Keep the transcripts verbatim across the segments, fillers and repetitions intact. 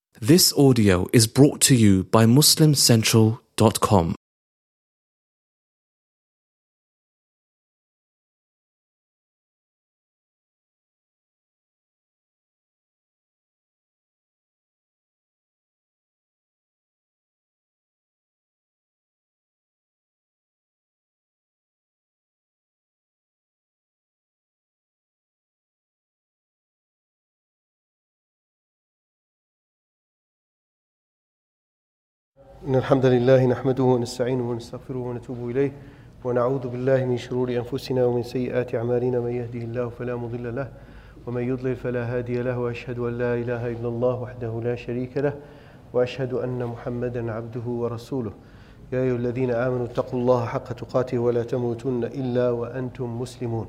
This audio is brought to you by Muslim Central dot com. إن الحمد لله نحمده ونستعينه ونستغفره ونتوب إليه ونعوذ بالله من شرور أنفسنا ومن سيئات أعمالنا من يهده الله فلا مضل له ومن يضلل فلا هادي له وأشهد أن لا إله إلا الله وحده لا شريك له وأشهد أن محمدا عبده ورسوله يا أيها الذين آمنوا اتقوا الله حق تقاته ولا تموتن إلا وأنتم مسلمون.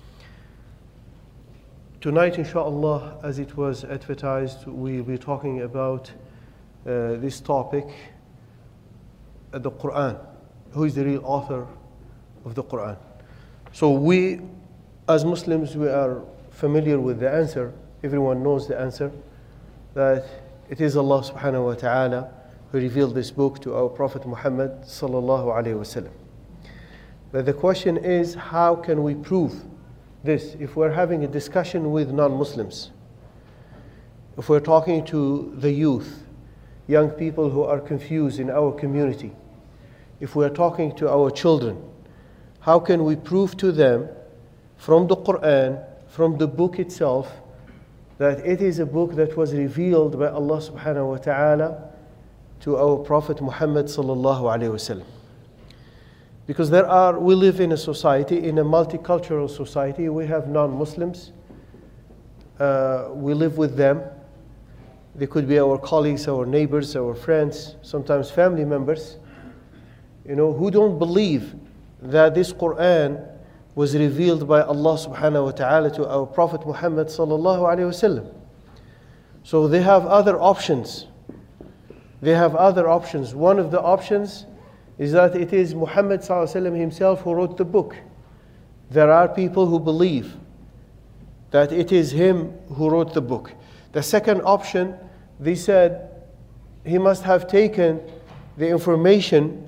Tonight, inshallah, as it was advertised, we'll be talking about uh, this topic, the Quran. Who is the real author of the Quran? So we, as Muslims, we are familiar with the answer. Everyone knows the answer, that it is Allah subhanahu wa ta'ala who revealed this book to our Prophet Muhammad sallallahu alayhi wasallam. But the question is, how can we prove this if we're having a discussion with non-Muslims? If we're talking to the youth, young people who are confused in our community, if we're talking to our children, how can we prove to them from the Quran, from the book itself, that it is a book that was revealed by Allah subhanahu wa ta'ala to our Prophet Muhammad sallallahu alayhi wasallam? Because there are, we live in a society, in a multicultural society. We have non-Muslims. Uh, we live with them. They could be our colleagues, our neighbors, our friends, sometimes family members, you know, who don't believe that this Quran was revealed by Allah subhanahu wa ta'ala to our Prophet Muhammad sallallahu alayhi wasallam. So they have other options. They have other options. One of the options is that it is Muhammad sallallahu alayhi wasallam himself who wrote the book. There are people who believe that it is him who wrote the book. The second option, they said he must have taken the information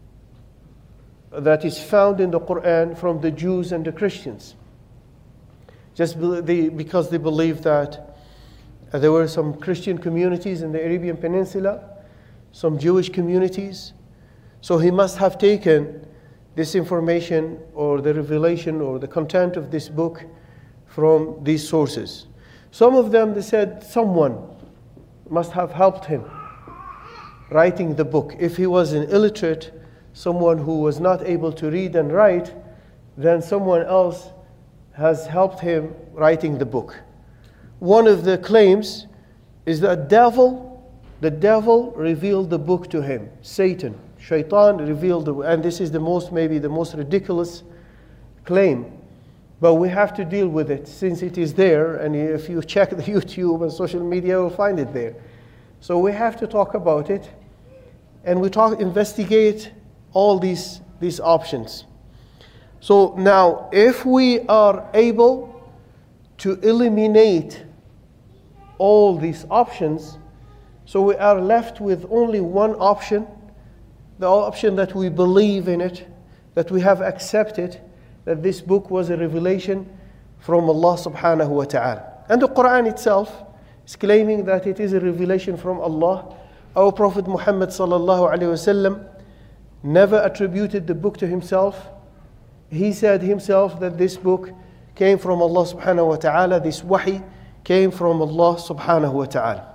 that is found in the Quran from the Jews and the Christians. Just because they believe that there were some Christian communities in the Arabian Peninsula, some Jewish communities. So he must have taken this information or the revelation or the content of this book from these sources. Some of them, they said, someone must have helped him writing the book. If he was an illiterate, someone who was not able to read and write, then someone else has helped him writing the book. One of the claims is that devil, the devil revealed the book to him. Satan, Shaitan revealed the book. And this is the most, maybe the most ridiculous claim. But we have to deal with it since it is there, and if you check the YouTube and social media, you'll find it there. So we have to talk about it, and we talk, investigate all these, these options. So now, if we are able to eliminate all these options, so we are left with only one option, the option that we believe in it, that we have accepted, that this book was a revelation from Allah subhanahu wa ta'ala. And the Quran itself is claiming that it is a revelation from Allah. Our Prophet Muhammad sallallahu alayhi wasallam never attributed the book to himself. He said himself that this book came from Allah subhanahu wa ta'ala, this wahi came from Allah subhanahu wa ta'ala.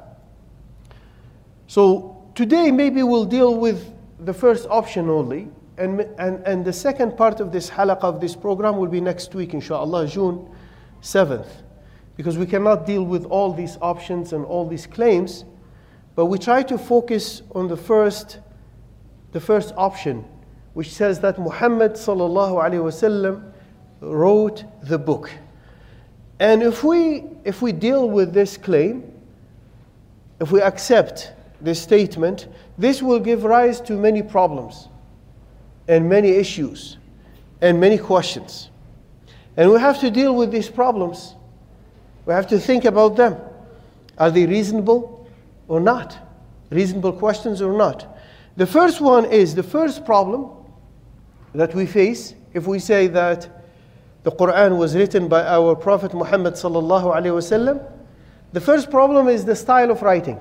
So today maybe we'll deal with the first option only. And, and, and the second part of this halaqah of this program will be next week, inshallah, June seventh. Because we cannot deal with all these options and all these claims. But we try to focus on the first, the first option, which says that Muhammad sallallahu alaihi wasallam wrote the book. And if we, if we deal with this claim, if we accept this statement, this will give rise to many problems and many issues and many questions. And we have to deal with these problems. We have to think about them. Are they reasonable? or not? Reasonable questions or not? The first one is, the first problem that we face if we say that the Quran was written by our Prophet Muhammad sallallahu alaihi wasallam, the first problem is the style of writing.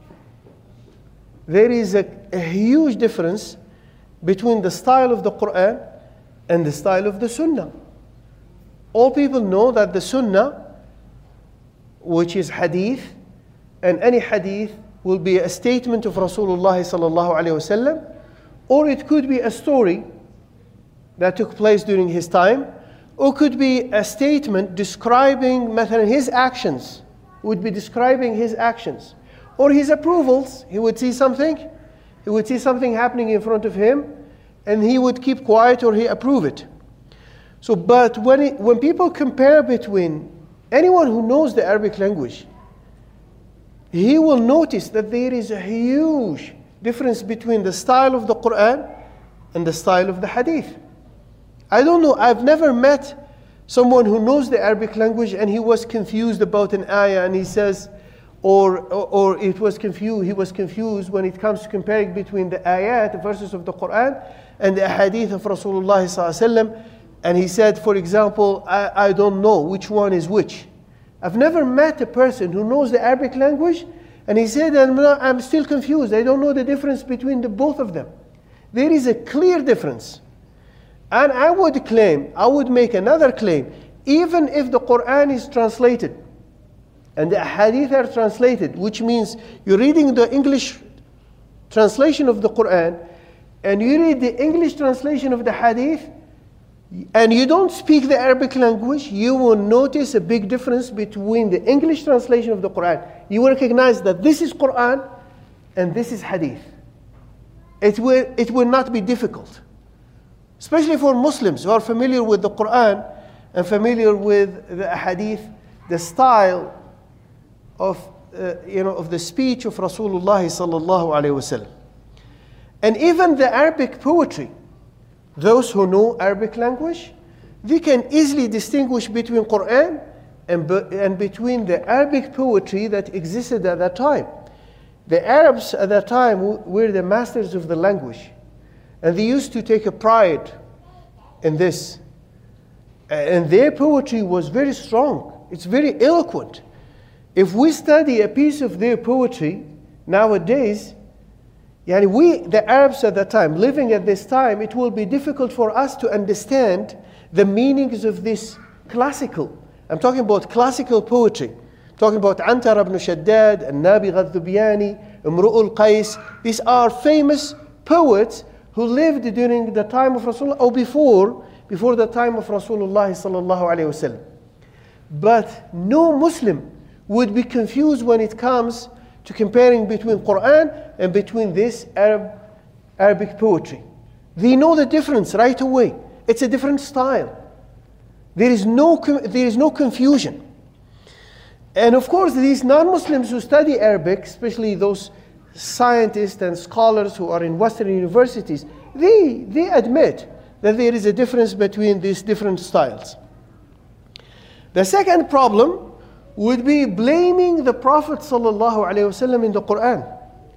There is a, a huge difference between the style of the Quran and the style of the Sunnah. All people know that the Sunnah, which is hadith, and any hadith will be a statement of Rasulullah sallallahu alaihi wasallam, or it could be a story that took place during his time, or could be a statement describing مثلا, his actions, would be describing his actions, or his approvals. He would see something, he would see something happening in front of him, and he would keep quiet or he approve it. So, but when it, when people compare between anyone who knows the Arabic language, he will notice that there is a huge difference between the style of the Quran and the style of the Hadith. I don't know, I've never met someone who knows the Arabic language and he was confused about an ayah and he says, or, or, or it was confused, he was confused when it comes to comparing between the ayat, the verses of the Quran, and the hadith of Rasulullah sallallahu alaihi wasallam, and he said, for example, I, I don't know which one is which. I've never met a person who knows the Arabic language and he said, I'm, not, I'm still confused, I don't know the difference between the both of them. There is a clear difference. And I would claim, I would make another claim, even if the Quran is translated and the hadith are translated, which means you're reading the English translation of the Quran and you read the English translation of the hadith and you don't speak the Arabic language, you will notice a big difference between the English translation of the Quran. You will recognize that this is Quran and this is hadith. It will, it will not be difficult. Especially for Muslims who are familiar with the Quran and familiar with the hadith, the style of, uh, you know, of the speech of Rasulullah sallallahu alaihi wasallam. And even the Arabic poetry, those who know Arabic language, they can easily distinguish between Quran and, and between the Arabic poetry that existed at that time. The Arabs at that time were the masters of the language. And they used to take a pride in this. And their poetry was very strong. It's very eloquent. If we study a piece of their poetry nowadays, yani we, the Arabs at that time, living at this time, it will be difficult for us to understand the meanings of this classical. I'm talking about classical poetry. I'm talking about Antar ibn Shaddad, An-Nabi Ghadhubiyani, Imru'ul Qais. These are famous poets who lived during the time of Rasulullah or before, before the time of Rasulullah sallallahu alaihi wasallam. But no Muslim would be confused when it comes to comparing between Quran and between this Arab, Arabic poetry. They know the difference right away. It's a different style. There is no, there is no confusion. And of course, these non-Muslims who study Arabic, especially those scientists and scholars who are in Western universities, they, they admit that there is a difference between these different styles. The second problem would be blaming the Prophet sallallahu alaihi wasallam in the Quran.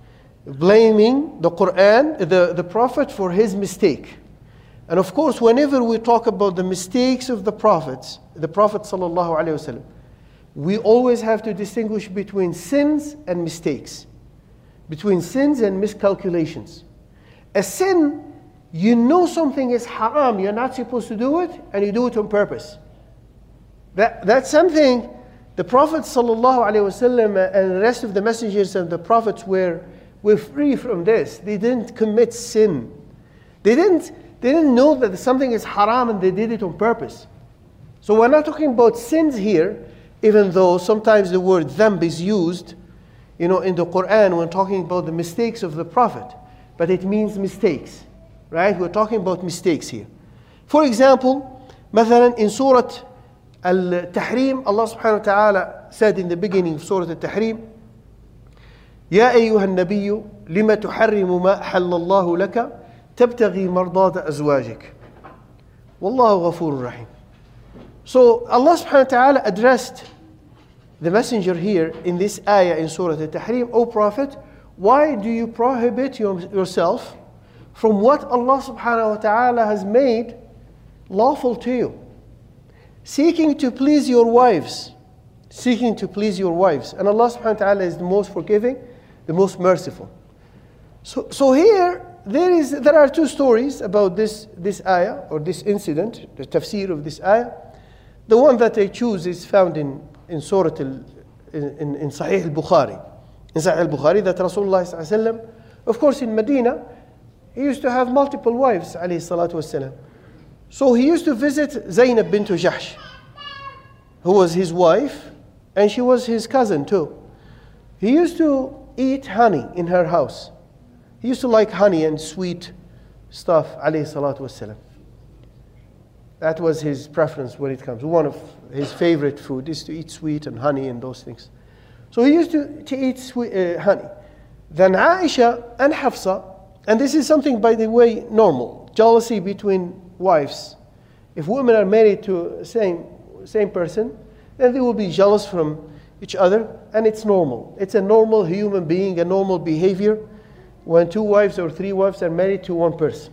Blaming the Quran, the, the Prophet for his mistake. And of course, whenever we talk about the mistakes of the prophets, the Prophet sallallahu alaihi wasallam, we always have to distinguish between sins and mistakes. Between sins and miscalculations. A sin, you know something is haram, you're not supposed to do it, and you do it on purpose. That, that's something the Prophet ﷺ and the rest of the messengers and the prophets were, were free from this. They didn't commit sin. They didn't, they didn't know that something is haram and they did it on purpose. So we're not talking about sins here, even though sometimes the word dhanb is used, you know, in the Quran when talking about the mistakes of the Prophet. But it means mistakes, right? We're talking about mistakes here. For example, مثلا in Surah Al-Tahrim, Allah subhanahu wa ta'ala said in the beginning of Surah Al-Tahrim, يا أيها النبي لما تحرم ما أحل الله لك تبتغي مرضات أزواجك والله غفور رحيم. So Allah subhanahu wa ta'ala addressed the messenger here in this ayah in Surah Al-Tahrim, O Prophet, why do you prohibit your, yourself from what Allah subhanahu wa ta'ala has made lawful to you? Seeking to please your wives. Seeking to please your wives. And Allah subhanahu wa ta'ala is the most forgiving, the most merciful. So, so here, there is there are two stories about this, this ayah, or this incident, the tafsir of this ayah. The one that I choose is found in, in Surah, al, in, in Sahih al-Bukhari. In Sahih al-Bukhari, that Rasulullah sallallahu alayhi wa sallam, of course in Medina, he used to have multiple wives, alayhi salatu wasalam. So he used to visit Zainab bint Jahsh, who was his wife, and she was his cousin too. He used to eat honey in her house. He used to like honey and sweet stuff, alayhi salatu wasalam. That was his preference when it comes. One of his favorite food is to eat sweet and honey and those things. So he used to, to eat sweet, uh, honey. Then Aisha and Hafsa, and this is something, by the way, normal. Jealousy between wives. If women are married to same same person, then they will be jealous from each other, and it's normal. It's a normal human being, a normal behavior when two wives or three wives are married to one person.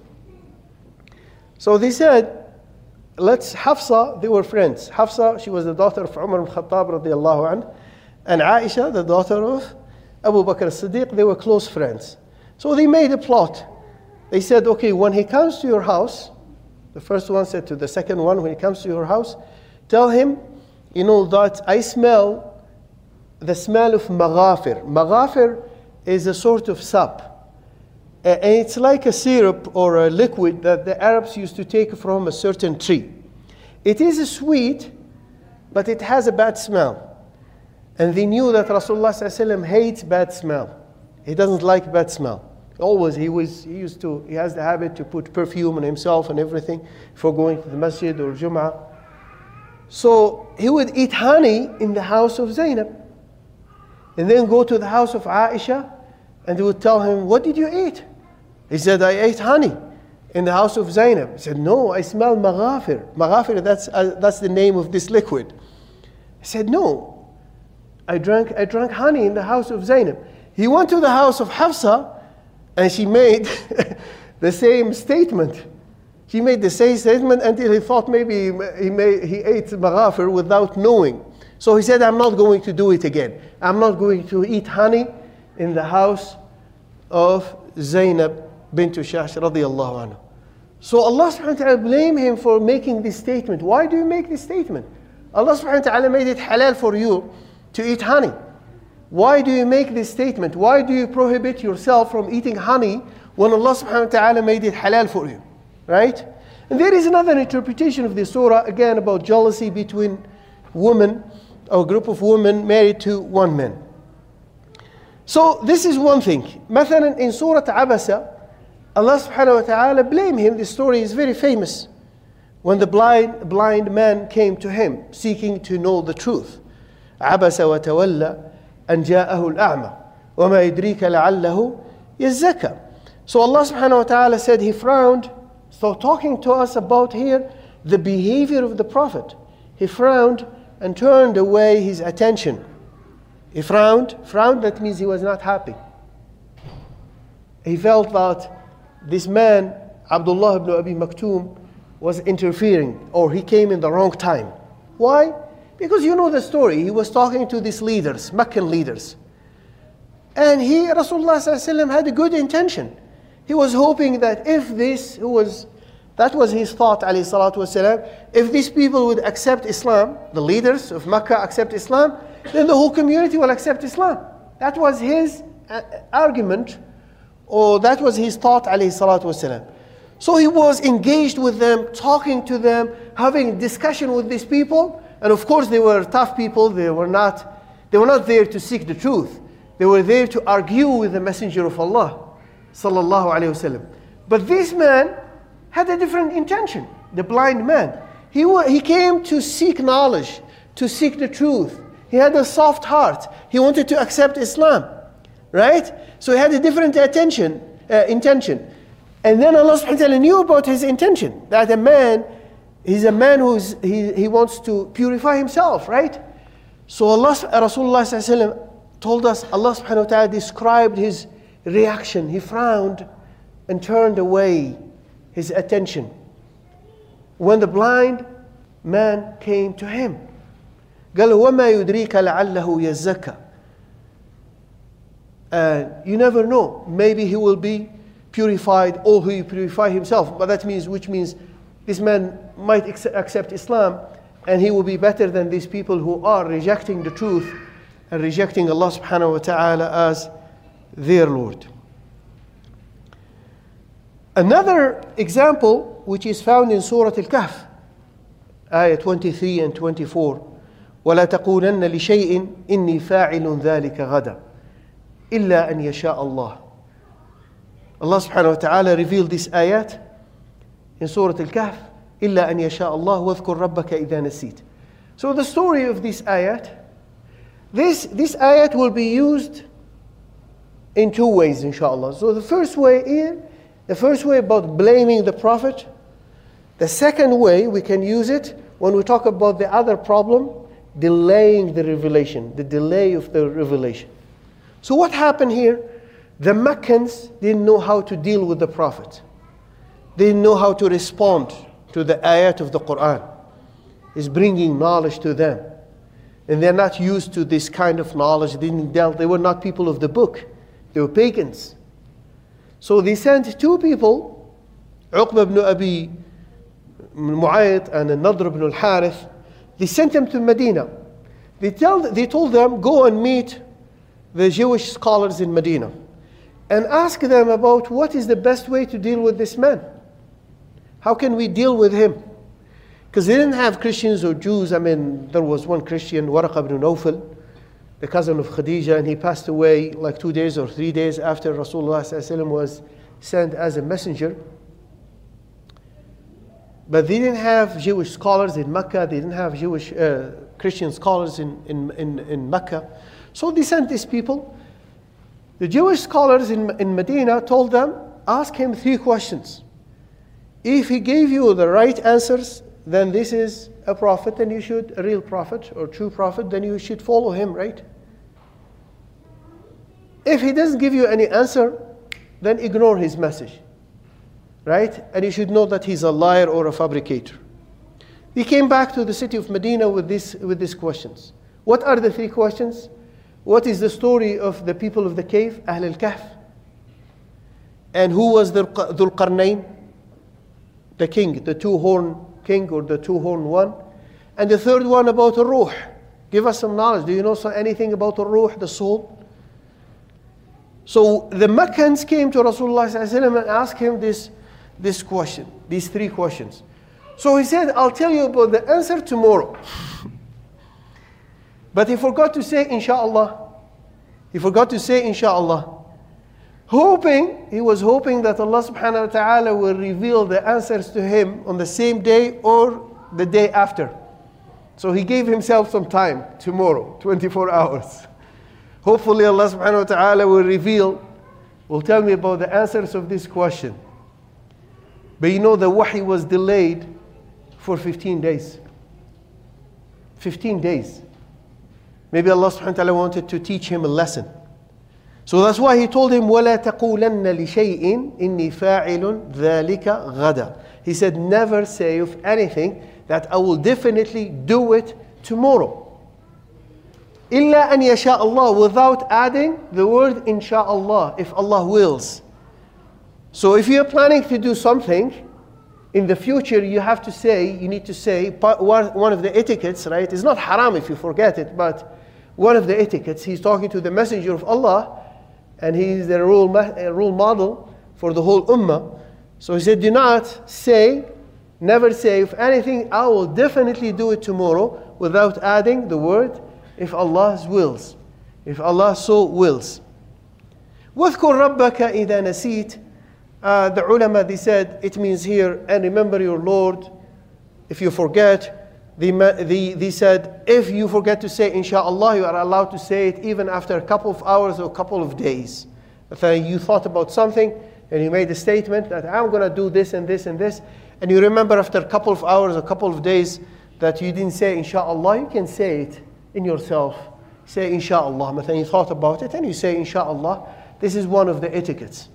So they said, let's, Hafsa, they were friends. Hafsa, she was the daughter of Umar ibn Khattab radiallahu anhu, and Aisha, the daughter of Abu Bakr as-Siddiq, they were close friends. So they made a plot. They said, okay, when he comes to your house, the first one said to the second one, when he comes to your house, tell him, you know, that I smell the smell of maghafir. Maghafir is a sort of sap. And it's like a syrup or a liquid that the Arabs used to take from a certain tree. It is sweet, but it has a bad smell. And they knew that Rasulullah sallallahu alaihi wasallam hates bad smell. He doesn't like bad smell. Always, he was he used to he has the habit to put perfume on himself and everything before going to the masjid or Jum'ah. So he would eat honey in the house of Zainab, and then go to the house of Aisha, and they would tell him, "What did you eat?" He said, "I ate honey in the house of Zainab." He said, "No, I smell maghafir. Maghafir, that's uh, that's the name of this liquid." He said, "No, I drank I drank honey in the house of Zainab." He went to the house of Hafsa, and she made the same statement. She made the same statement until he thought maybe he may, he ate maghafir without knowing. So he said, "I'm not going to do it again. I'm not going to eat honey in the house of Zainab bint Jahsh radiyallahu anhu." So Allah subhanahu wa ta'ala blamed him for making this statement. Why do you make this statement? Allah subhanahu wa ta'ala made it halal for you to eat honey. Why do you make this statement? Why do you prohibit yourself from eating honey when Allah subhanahu wa ta'ala made it halal for you? Right? And there is another interpretation of this surah, again about jealousy between women, or a group of women married to one man. So this is one thing. Mathalan in Surah Abasa, Allah subhanahu wa ta'ala blamed him. This story is very famous. When the blind, blind man came to him, seeking to know the truth. عَبَسَ وَتَوَلَّى أَنْ جَاءَهُ الْأَعْمَى وَمَا يُدْرِيكَ لَعَلَّهُ يَزَّكَّى. So Allah subhanahu wa ta'ala said he frowned. So talking to us about here, the behavior of the Prophet. He frowned and turned away his attention. He frowned. Frowned, that means he was not happy. He felt that this man, Abdullah ibn Abi Maktoum, was interfering, or he came in the wrong time. Why? Because you know the story. He was talking to these leaders, Meccan leaders. And he, Rasulullah sallallahu alaihi wasallam, had a good intention. He was hoping that if this, who was, that was his thought, alayhi salatu wasalam, if these people would accept Islam, the leaders of Mecca accept Islam, then the whole community will accept Islam. That was his uh, argument, or that was his thought, alayhi salatu wasalam. So he was engaged with them, talking to them, having a discussion with these people. And of course they were tough people. They were not, they were not there to seek the truth. They were there to argue with the Messenger of Allah, sallallahu alayhi wasallam. But this man had a different intention, the blind man. He, he came to seek knowledge, to seek the truth. He had a soft heart. He wanted to accept Islam, right? So he had a different attention, uh, intention. And then Allah subhanahu wa ta'ala knew about his intention, that a man, he's a man who's, he, he wants to purify himself, right? So Allah, Rasulullah sallallahu alaihi wasallam told us, Allah subhanahu wa ta'ala described his reaction. He frowned and turned away his attention when the blind man came to him. قال وما يدريك لعله يزكى. And you never know. Maybe he will be purified, or he purify himself. But that means, which means this man might accept Islam, and he will be better than these people who are rejecting the truth and rejecting Allah subhanahu wa ta'ala as their Lord. Another example, which is found in Surah Al-Kahf, ayah twenty-three and twenty-four. وَلَا تَقُولَنَّ لِشَيْءٍ إِنِّي فَاعِلٌ ذَلِكَ غَدًا إِلَّا أَنْ يَشَاءَ اللَّهُ. Allah subhanahu wa ta'ala revealed this ayat in Surah Al-Kahf, إِلَّا أَنْ يَشَاءَ اللَّهُ وَاذْكُرْ رَبَّكَ إِذَا نَسِيتَ. So the story of this ayat, this, this ayat will be used in two ways, inshallah. So the first way is, the first way about blaming the Prophet. The second way we can use it when we talk about the other problem, delaying the revelation, the delay of the revelation. So what happened here? The Meccans didn't know how to deal with the Prophet. They didn't know how to respond to the ayat of the Quran. It's bringing knowledge to them. And they're not used to this kind of knowledge. They didn't dealt, they were not people of the book. They were pagans. So they sent two people, Uqba ibn Abi Mu'ayt and Nadr ibn al-Harith. They sent them to Medina. They, tell, they told them, go and meet the Jewish scholars in Medina and ask them about what is the best way to deal with this man. How can we deal with him? Because they didn't have Christians or Jews. I mean, there was one Christian, Waraq ibn Nawfal, the cousin of Khadija, and he passed away like two days or three days after Rasulullah sallallahu alaihi wasallam was sent as a messenger. But they didn't have Jewish scholars in Mecca. They didn't have Jewish uh, Christian scholars in, in, in, in Mecca. So they sent these people. The Jewish scholars in, in Medina told them, ask him three questions. If he gave you the right answers, then this is a prophet, and you should, a real prophet or true prophet, then you should follow him, right? If he doesn't give you any answer, then ignore his message, right? And you should know that he's a liar or a fabricator. He came back to the city of Medina with, this, with these questions. What are the three questions? What is the story of the people of the cave, Ahl al-Kahf? And who was the Dhul Qarnayn? The king, the two-horn king or the two-horn one. And the third one about the Ruh. Give us some knowledge. Do you know anything about the Ruh, the soul? So the Meccans came to Rasulullah sallallahu alaihi wasallam and asked him this, this question, these three questions. So he said, I'll tell you about the answer tomorrow. But he forgot to say, inshallah. He forgot to say, inshallah. Hoping, he was hoping that Allah subhanahu wa ta'ala will reveal the answers to him on the same day or the day after. So he gave himself some time, tomorrow, twenty-four hours. Hopefully Allah subhanahu wa ta'ala will reveal, will tell me about the answers of this question. But you know the wahy was delayed for fifteen days. fifteen days. Maybe Allah subhanahu wa ta'ala wanted to teach him a lesson. So that's why he told him, وَلَا تَقُولَنَّ لِشَيْءٍ إِنِّي فَاعِلٌ ذَلِكَ غَدًا. He said, never say of anything that I will definitely do it tomorrow. إِلَّا أَنْ يَشَاءَ اللَّهُ, without adding the word insha'Allah, if Allah wills. So if you're planning to do something, in the future you have to say, you need to say, one of the etiquettes, right? It's not haram if you forget it, but one of the etiquettes, he's talking to the messenger of Allah, and he's the role, role model for the whole ummah. So he said, do not say, never say, if anything, I will definitely do it tomorrow, without adding the word, if Allah wills. If Allah so wills. وَاذْكُرْ رَبَّكَ إِذَا نَسِيتَ. Uh, the ulama, they said, it means here, and remember your Lord, if you forget. They, they, they said, if you forget to say insha'Allah, you are allowed to say it even after a couple of hours or a couple of days. If you thought about something and you made a statement that I'm going to do this and this and this, and you remember after a couple of hours, a couple of days that you didn't say insha'Allah, you can say it in yourself, say inshallah. Then you thought about it and you say inshallah. This is one of the etiquettes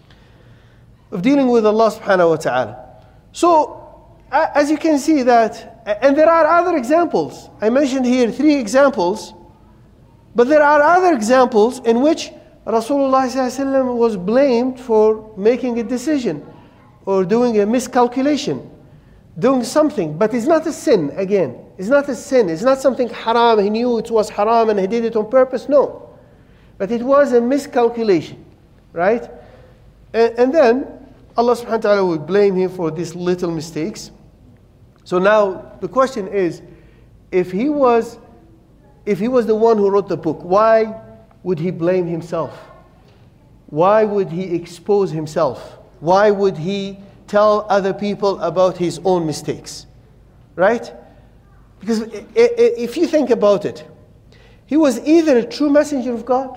of dealing with Allah subhanahu wa ta'ala. So, as you can see that, and there are other examples. I mentioned here three examples, but there are other examples in which Rasulullah sallallahu alaihi wasallam was blamed for making a decision or doing a miscalculation, doing something, but it's not a sin again. It's not a sin. It's not something haram. He knew it was haram and he did it on purpose. No. But it was a miscalculation, right? And, and then Allah subhanahu wa ta'ala would blame him for these little mistakes. So now the question is, if he was if he was the one who wrote the book, why would he blame himself? Why would he expose himself? Why would he tell other people about his own mistakes? Right? Because if you think about it, he was either a true messenger of God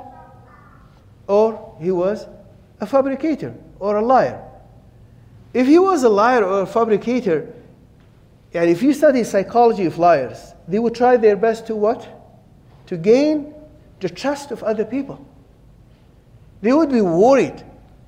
or he was a fabricator or a liar. If he was a liar or a fabricator, and if you study psychology of liars, they would try their best to what? To gain the trust of other people. They would be worried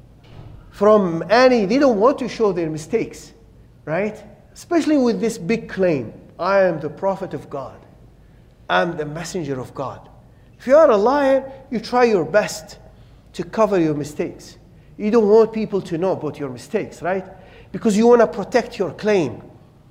from any, they don't want to show their mistakes, right? Especially with this big claim, I am the prophet of God. I'm the messenger of God. If you are a liar, you try your best to cover your mistakes. You don't want people to know about your mistakes, right? Because you want to protect your claim.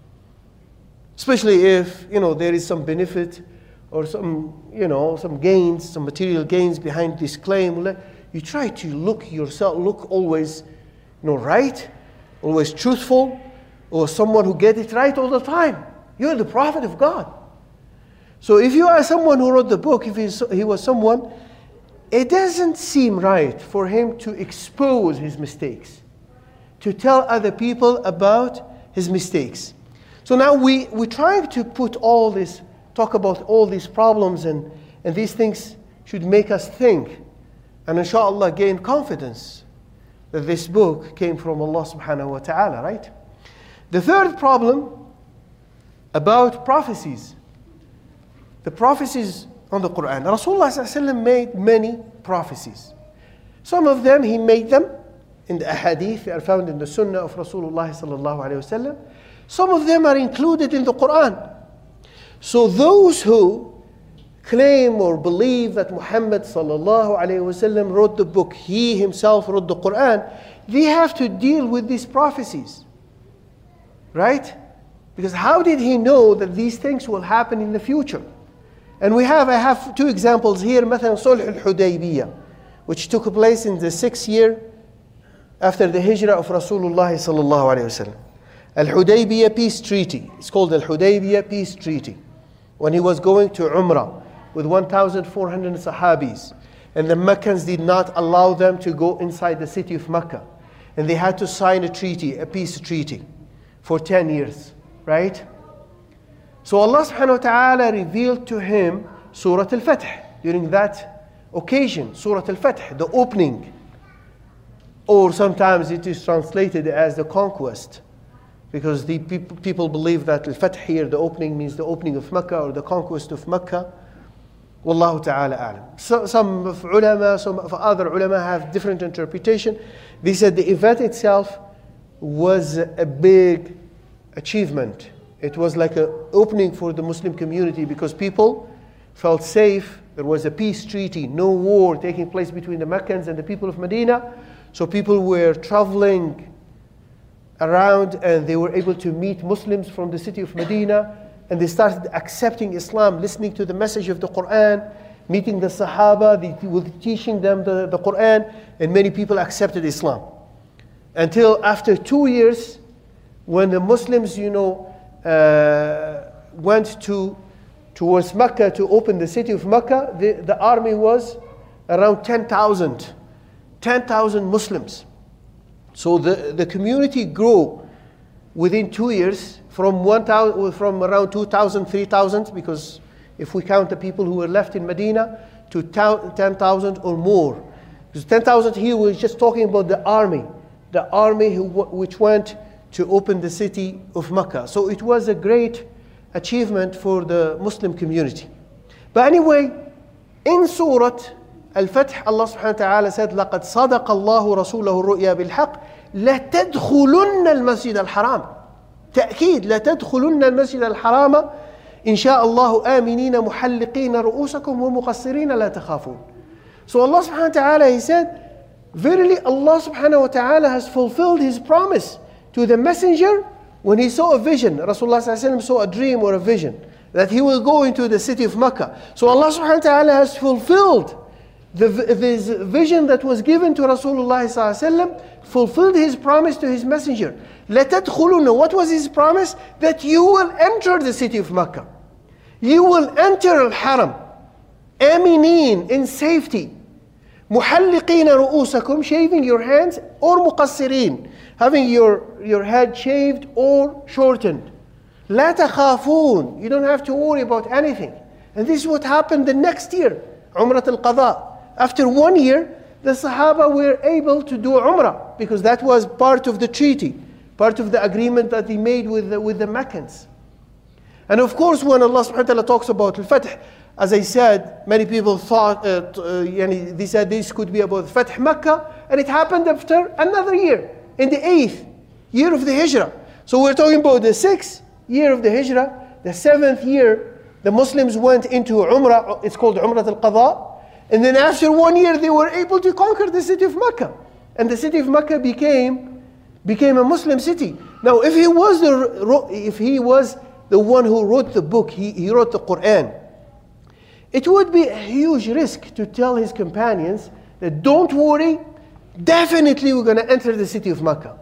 Especially if, you know, there is some benefit or some, you know, some gains, some material gains behind this claim. You try to look yourself, look always, you know, right, always truthful, or someone who gets it right all the time. You're the prophet of God. So if you are someone who wrote the book, if he's, he was someone, it doesn't seem right for him to expose his mistakes, to tell other people about his mistakes. So now we, we're trying to put all this, talk about all these problems, and, and these things should make us think, and inshallah gain confidence that this book came from Allah subhanahu wa ta'ala, right? The third problem about prophecies. The prophecies on the Quran. Rasulullah sallallahu alaihi wasallam made many prophecies. Some of them he made them in the ahadith, they are found in the sunnah of Rasulullah sallallahu alaihi wasallam. Some of them are included in the Quran. So those who claim or believe that Muhammad sallallahu alaihi wasallam wrote the book, he himself wrote the Quran, they have to deal with these prophecies. Right? Because how did he know that these things will happen in the future? And we have, I have two examples here. مثلا Sulh al-Hudaybiyah, which took place in the sixth year after the hijrah of Rasulullah sallallahu alaihi wasallam. Al-Hudaybiyah peace treaty. It's called Al-Hudaybiyah peace treaty. When he was going to Umrah with one thousand four hundred Sahabis, and the Meccans did not allow them to go inside the city of Mecca, and they had to sign a treaty, a peace treaty, for ten years, right? So Allah subhanahu wa ta'ala revealed to him Surah Al-Fath during that occasion, Surah Al-Fath, the opening. Or sometimes it is translated as the conquest, because the peop- people believe that Al-Fath here, the opening, means the opening of Mecca or the conquest of Mecca. Wallahu ta'ala a'lam. So, some of ulama, some of other ulama have different interpretation. They said the event itself was a big achievement. It was like an opening for the Muslim community because people felt safe. There was a peace treaty, no war taking place between the Meccans and the people of Medina. So people were traveling around and they were able to meet Muslims from the city of Medina, and they started accepting Islam, listening to the message of the Quran, meeting the Sahaba, they were teaching them the, the Quran, and many people accepted Islam. Until after two years, when the Muslims, you know, uh, went to towards Mecca to open the city of Mecca, the, the army was around ten thousand. ten thousand Muslims. So the, the community grew within two years from one thousand, from around two thousand, three thousand, because if we count the people who were left in Medina, to ten thousand or more. Because ten thousand here, we're just talking about the army. The army who, which went to open the city of Mecca. So it was a great achievement for the Muslim community. But anyway, in Surah Al-Fath, Allah subhanahu wa ta'ala said, لَقَدْ صَدَقَ اللَّهُ رَسُولَهُ الرُّؤْيَا بِالْحَقِّ لَتَدْخُلُنَّ الْمَسْجِدَ الْحَرَامَ. تأكيد لَتَدْخُلُنَّ الْمَسْجِدَ الْحَرَامَ إِنْ شَاءَ اللَّهُ آمِنِينَ مُحَلِّقِينَ رُؤُوسَكُمْ وَمُقَصِّرِينَ لَا تَخَافُونَ. So Allah subhanahu wa ta'ala, He said, verily Allah subhanahu wa ta'ala has fulfilled His promise to the messenger when he saw a vision. Rasulullah sallallahu alaihi wasallam saw a dream or a vision that he will go into the city of Mecca. So Allah subhanahu wa ta'ala has fulfilled the, this vision that was given to Rasulullah sallallahu alaihi wasallam, fulfilled His promise to His messenger. لَتَدْخُلُونَ. What was His promise? That you will enter the city of Mecca. You will enter Al-Haram, aminin, in safety. مُحَلِّقِينَ رُؤُوسَكُمْ, shaving your hands, or مُقَصِّرِينَ, having your, your head shaved or shortened. لَا تَخَافُونَ. You don't have to worry about anything. And this is what happened the next year, Umrah al-Qadha. After one year, the Sahaba were able to do Umrah, because that was part of the treaty, part of the agreement that they made with the, with the Meccans. And of course, when Allah subhanahu wa ta'ala talks about Al-Fath, as I said, many people thought, uh, uh, yani they said this could be about Fath Makkah, and it happened after another year, in the eighth year of the Hijrah. So we're talking about the sixth year of the Hijrah, the seventh year, the Muslims went into Umrah, it's called Umrah al-Qadha, and then after one year they were able to conquer the city of Mecca. And the city of Mecca became, became a Muslim city. Now if he was the, if he was the one who wrote the book, he, he wrote the Quran, it would be a huge risk to tell his companions that don't worry, definitely we're going to enter the city of Mecca.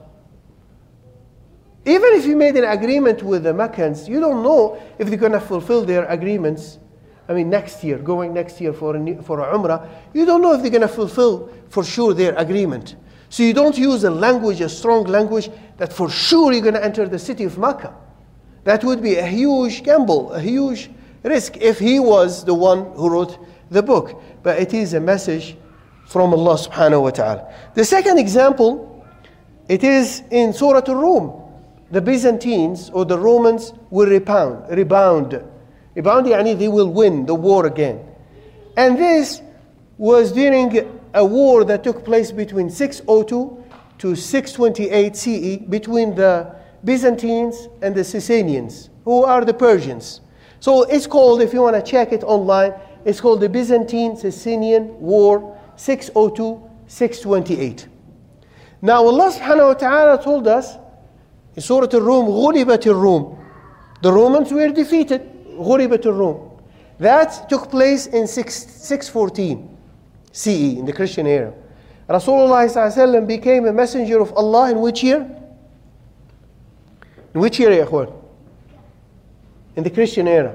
Even if you made an agreement with the Meccans, you don't know if they're going to fulfill their agreements. I mean, next year, going next year for a, for a Umrah, you don't know if they're going to fulfill for sure their agreement. So you don't use a language, a strong language, that for sure you're going to enter the city of Mecca. That would be a huge gamble, a huge risk if he was the one who wrote the book. But it is a message from Allah subhanahu wa ta'ala. The second example, it is in Surah Al-Rum. The Byzantines or the Romans will rebound. Rebound. Rebound, yani they will win the war again. And this was during a war that took place between six oh two to six twenty-eight C E between the Byzantines and the Sasanians, who are the Persians. So it's called, if you want to check it online, it's called the Byzantine-Sasanian War, six oh two to six twenty-eight. Now Allah subhanahu wa ta'ala told us in Surah Al-Rum, غُلِبَتِ الرُّومِ. The Romans were defeated, غُلِبَتِ الرُّومِ. That took place in six fourteen C E, in the Christian era. Rasulullah sallallahu alaihi wasallam became a messenger of Allah in which year? In which year, ya ikhwan? In the Christian era.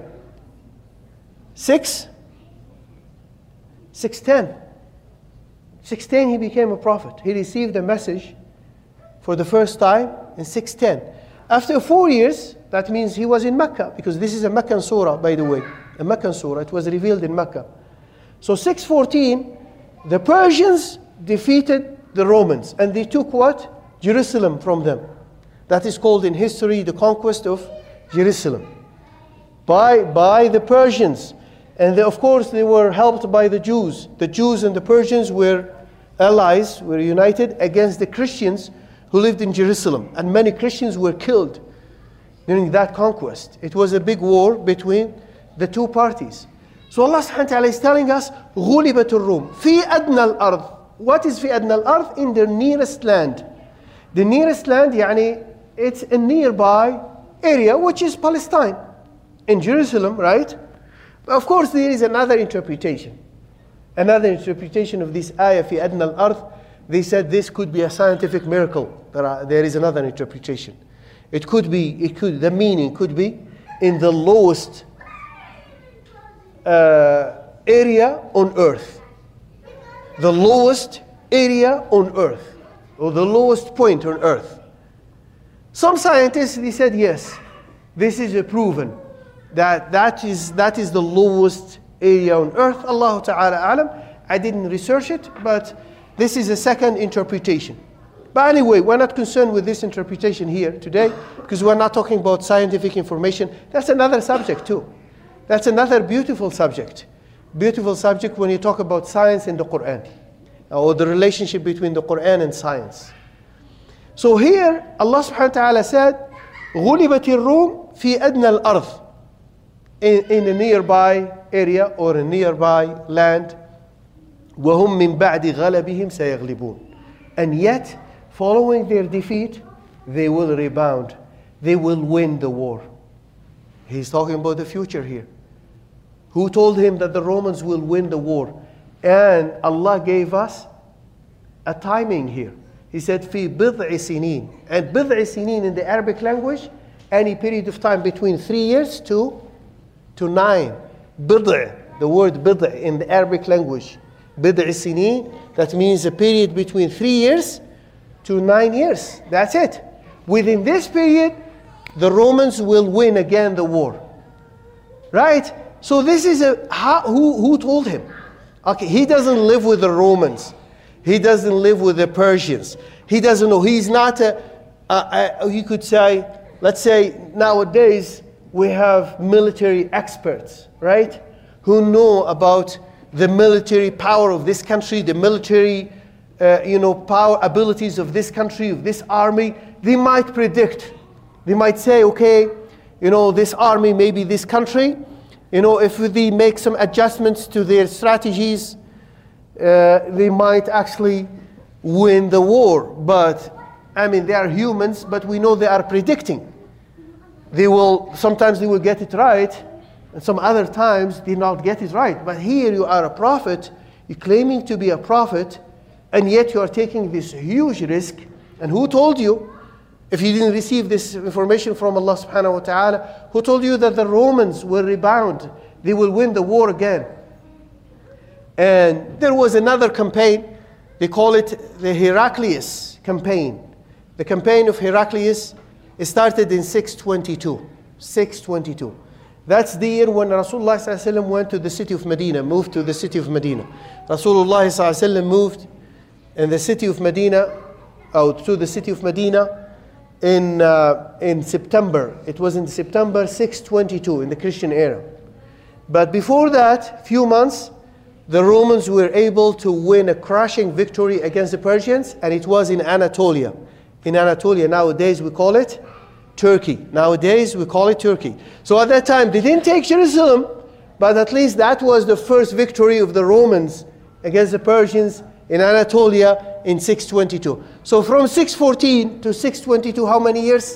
Six? six ten. six ten he became a prophet. He received a message for the first time in six ten. After four years, that means he was in Mecca, because this is a Meccan surah, by the way. A Meccan surah, it was revealed in Mecca. So six fourteen, the Persians defeated the Romans, and they took what? Jerusalem from them. That is called in history the conquest of Jerusalem. By, by the Persians. And they, of course they were helped by the Jews. The Jews and the Persians were allies, were united against the Christians who lived in Jerusalem. And many Christians were killed during that conquest. It was a big war between the two parties. So Allah subhanahu wa ta'ala is telling us, غُلِبَتُ الرُّومِ فِي أَدْنَى الْأَرْضِ. What is فِي أَدْنَى الْأَرْضِ? In the nearest land. The nearest land, يعني, it's a nearby area, which is Palestine. In Jerusalem, right? But of course there is another interpretation. Another interpretation of this ayah, فِي أَدْنَى الْأَرْضِ. They said this could be a scientific miracle. There, are, there is another interpretation. It could be, it could, the meaning could be in the lowest uh, area on earth. The lowest area on earth, or the lowest point on earth. Some scientists, they said yes, this is a proven that that is that is the lowest area on earth. Allah Ta'ala alam. I didn't research it, but this is a second interpretation. But anyway, we're not concerned with this interpretation here today, because we're not talking about scientific information. That's another subject too. That's another beautiful subject. Beautiful subject when you talk about science in the Quran, or the relationship between the Quran and science. So here, Allah subhanahu wa ta'ala said, غُلِبَتِ الرُّومِ فِي أَدْنَى الْأَرْضِ, in, in a nearby area or a nearby land. وَهُمْ مِنْ بَعْدِ غَلَبِهِمْ سَيَغْلِبُونَ. And yet, following their defeat, they will rebound. They will win the war. He's talking about the future here. Who told him that the Romans will win the war? And Allah gave us a timing here. He said, فِي بِضْعِ سِنِينَ. And بِضْعِ سِنِينَ in the Arabic language, any period of time between three years to, to nine. بِضْع, the word بِضْع in the Arabic language. بِضْعِ سِنِينَ, that means a period between three years to nine years. That's it. Within this period, the Romans will win again the war. Right? So this is a, how, who, who told him? Okay, he doesn't live with the Romans. He doesn't live with the Persians. He doesn't know. He's not a, a, a you could say, let's say nowadays we have military experts, right? Who know about the military power of this country, the military, uh, you know, power, abilities of this country, of this army. They might predict. They might say, okay, you know, this army, maybe this country, you know, if they make some adjustments to their strategies, uh, they might actually win the war. But, I mean, they are humans, but we know they are predicting. They will, sometimes they will get it right, and some other times they not get it right. But here you are a prophet, you're claiming to be a prophet, and yet you are taking this huge risk. And who told you? If you didn't receive this information from Allah subhanahu wa ta'ala, who told you that the Romans will rebound? They will win the war again. And there was another campaign. They call it the Heraclius campaign. The campaign of Heraclius started in six twenty-two. six twenty-two. That's the year when Rasulullah sallallahu alaihi wasallam went to the city of Medina, moved to the city of Medina. Rasulullah sallallahu alaihi wasallam moved in the city of Medina, out to the city of Medina, in uh, in September. It was in September six twenty-two in the Christian era. But before that, few months, the Romans were able to win a crushing victory against the Persians, and it was in Anatolia. In Anatolia, nowadays we call it Turkey. Nowadays we call it Turkey. So at that time, they didn't take Jerusalem, but at least that was the first victory of the Romans against the Persians in Anatolia in six twenty-two. So from six fourteen to six twenty-two, how many years?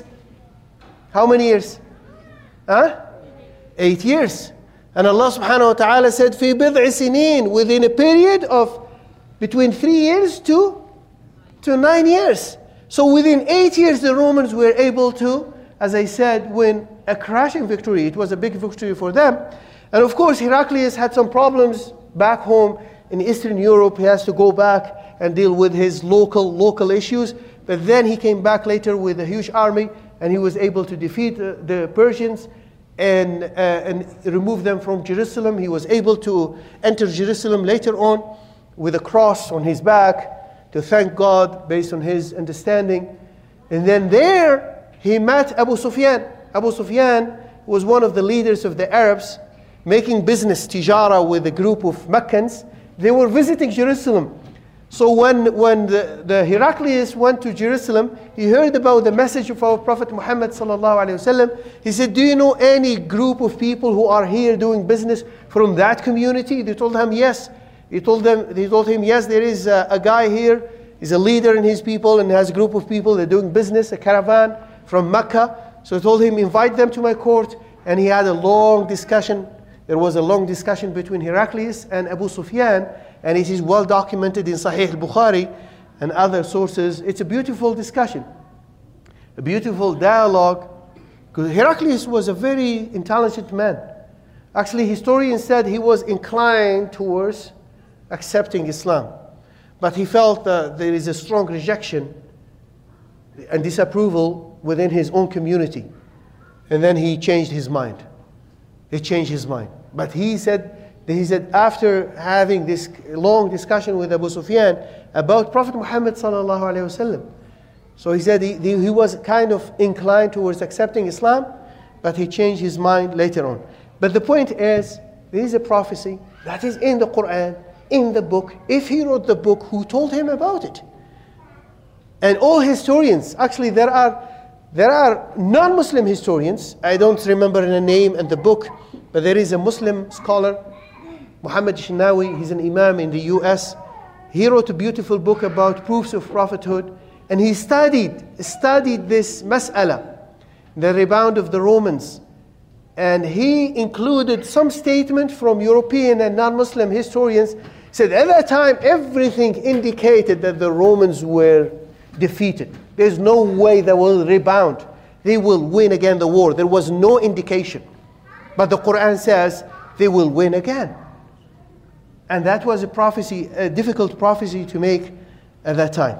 How many years? Huh? Eight years. And Allah subhanahu wa ta'ala said, فِي بِضْعِ سِنِينَ, within a period of between three years to, to nine years. So within eight years, the Romans were able to, as I said, win a crushing victory. It was a big victory for them. And of course, Heraclius had some problems back home in Eastern Europe. He has to go back and deal with his local local issues. But then he came back later with a huge army, and he was able to defeat the, the Persians and, uh, and remove them from Jerusalem. He was able to enter Jerusalem later on with a cross on his back to thank God based on his understanding. And then there he met Abu Sufyan. Abu Sufyan was one of the leaders of the Arabs making business, tijara, with a group of Meccans. They were visiting Jerusalem. So when, when the, the Heraclius went to Jerusalem, he heard about the message of our Prophet Muhammad sallallahu alaihi wasallam. He said, do you know any group of people who are here doing business from that community? They told him, yes. He told them, they told him, yes, there is a, a guy here. He's a leader in his people and has a group of people that are doing business, a caravan from Mecca. So he told him, invite them to my court. And he had a long discussion. There was a long discussion between Heraclius and Abu Sufyan. And it is well documented in Sahih al-Bukhari and other sources. It's a beautiful discussion, a beautiful dialogue. Because Heraclius was a very intelligent man. Actually, historians said he was inclined towards accepting Islam. But he felt that there is a strong rejection and disapproval within his own community. And then he changed his mind. He changed his mind. But he said, He said, after having this long discussion with Abu Sufyan about Prophet Muhammad sallallahu alaihi wasallam, so he said he, he was kind of inclined towards accepting Islam, but he changed his mind later on. But the point is, there is a prophecy that is in the Quran, in the book. If he wrote the book, who told him about it? And all historians, actually there are there are non-Muslim historians, I don't remember the name and the book, but there is a Muslim scholar, Muhammad Shinawi, he's an imam in the U S. He wrote a beautiful book about proofs of prophethood, and he studied, studied this mas'ala, the rebound of the Romans. And he included some statement from European and non-Muslim historians, said at that time everything indicated that the Romans were defeated. There's no way they will rebound. They will win again the war. There was no indication. But the Quran says they will win again. And that was a prophecy, a difficult prophecy to make at that time.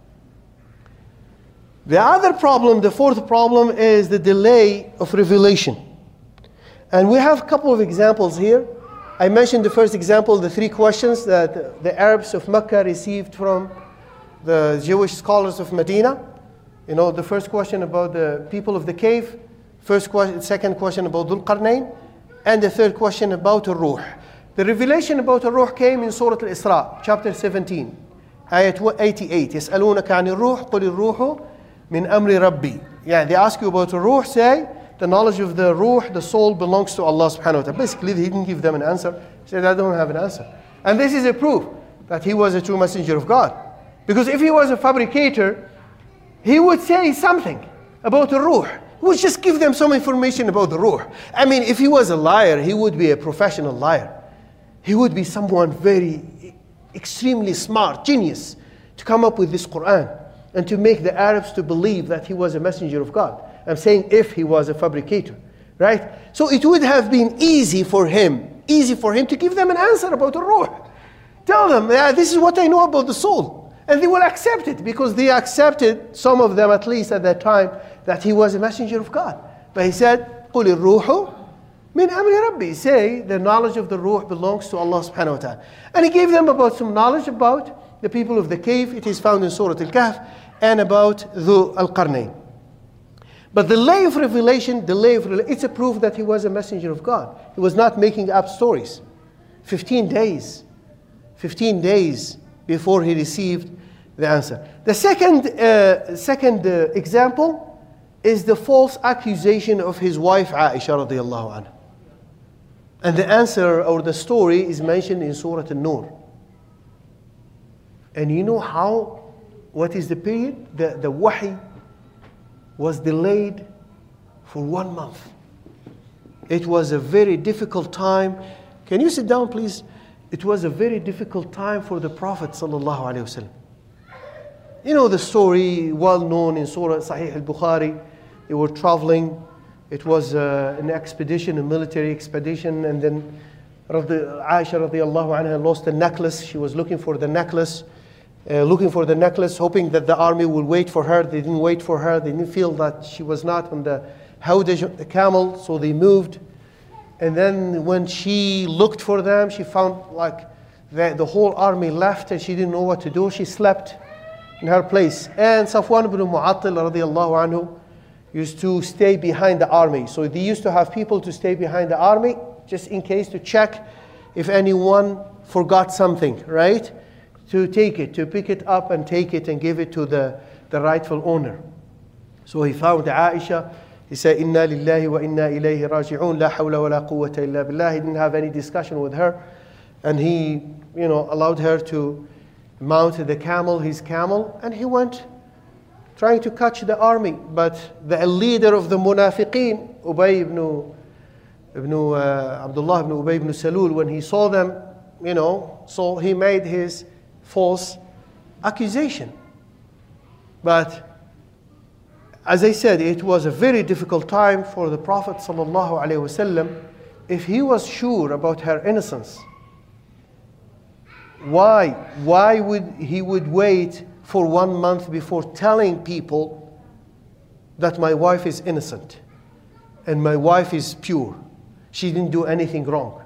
The other problem, the fourth problem, is the delay of revelation. And we have a couple of examples here. I mentioned the first example, the three questions that the Arabs of Mecca received from the Jewish scholars of Medina. You know, the first question about the people of the cave, first question, second question about Dhul Qarnayn, and the third question about Ar-Ruh. The revelation about Ar-Ruh came in Surah Al-Isra, chapter seventeen, ayat eighty-eight. يَسْأَلُونَكَ عَنِ الرُّوحِ قُلِ الرُّوحُ مِنْ أَمْرِ رَبِّي. Yeah, they ask you about Ar-Ruh, say, the knowledge of the Ruh, the soul, belongs to Allah subhanahu wa ta'ala. Basically, he didn't give them an answer. He said, I don't have an answer. And this is a proof that he was a true messenger of God. Because if he was a fabricator, he would say something about the Ruh. He would just give them some information about the Ruh. I mean, if he was a liar, he would be a professional liar. He would be someone very, extremely smart, genius, to come up with this Quran and to make the Arabs to believe that he was a messenger of God. I'm saying if he was a fabricator, right? So it would have been easy for him, easy for him to give them an answer about the Ruh. Tell them, yeah, this is what I know about the soul. And they will accept it, because they accepted, some of them at least at that time, that he was a messenger of God. But he said, قُلِ الرُّوحُ مِنْ أَمْرِ رَبِّي. Say, the knowledge of the Ruh belongs to Allah subhanahu wa ta'ala. And he gave them about some knowledge about the people of the cave. It is found in Surah Al-Kahf, and about Dhu Al-Qarnayn. But the delay of revelation, delay of revelation, it's a proof that he was a messenger of God. He was not making up stories. Fifteen days. Fifteen days before he received the answer. The second, uh, second uh, example is the false accusation of his wife Aisha radiallahu anha. And the answer or the story is mentioned in Surah An-Nur. And you know how, what is the period? The, the wahi was delayed for one month. It was a very difficult time. Can you sit down, please? It was a very difficult time for the Prophet sallallahu alaihi wasallam. You know the story, well known in Surah Sahih al-Bukhari. They were traveling. It was uh, an expedition, a military expedition, and then Aisha radiallahu anha lost a necklace. She was looking for the necklace, uh, looking for the necklace, hoping that the army would wait for her. They didn't wait for her. They didn't feel that she was not on the howdaj, the camel, so they moved. And then when she looked for them, she found like the, the whole army left and she didn't know what to do. She slept in her place. And Safwan ibn Mu'attal radiallahu anhu used to stay behind the army. So they used to have people to stay behind the army just in case, to check if anyone forgot something, right? To take it, to pick it up and take it and give it to the, the rightful owner. So he found Aisha. He said, Inna lillahi wa inna ilayhi raji'un, la hawla wa la quwwata illa billah. He didn't have any discussion with her. And he, you know, allowed her to mount the camel, his camel, and he went trying to catch the army. But the leader of the munafiqeen, Ubay ibn, ibn uh, Abdullah ibn Ubay ibn Salul, when he saw them, you know, so he made his false accusation. But as I said, it was a very difficult time for the Prophet sallallahu alaihi wasallam. If he was sure about her innocence, why? Why would he would wait for one month before telling people that my wife is innocent and my wife is pure? She didn't do anything wrong.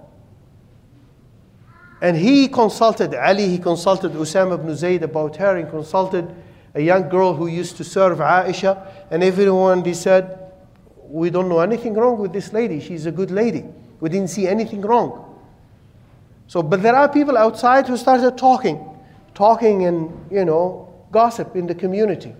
And he consulted Ali, he consulted Usama ibn Zayd about her, he consulted a young girl who used to serve Aisha, and everyone, they said, we don't know anything wrong with this lady, she's a good lady. We didn't see anything wrong. So, but there are people outside who started talking, talking and, you know, gossip in the community.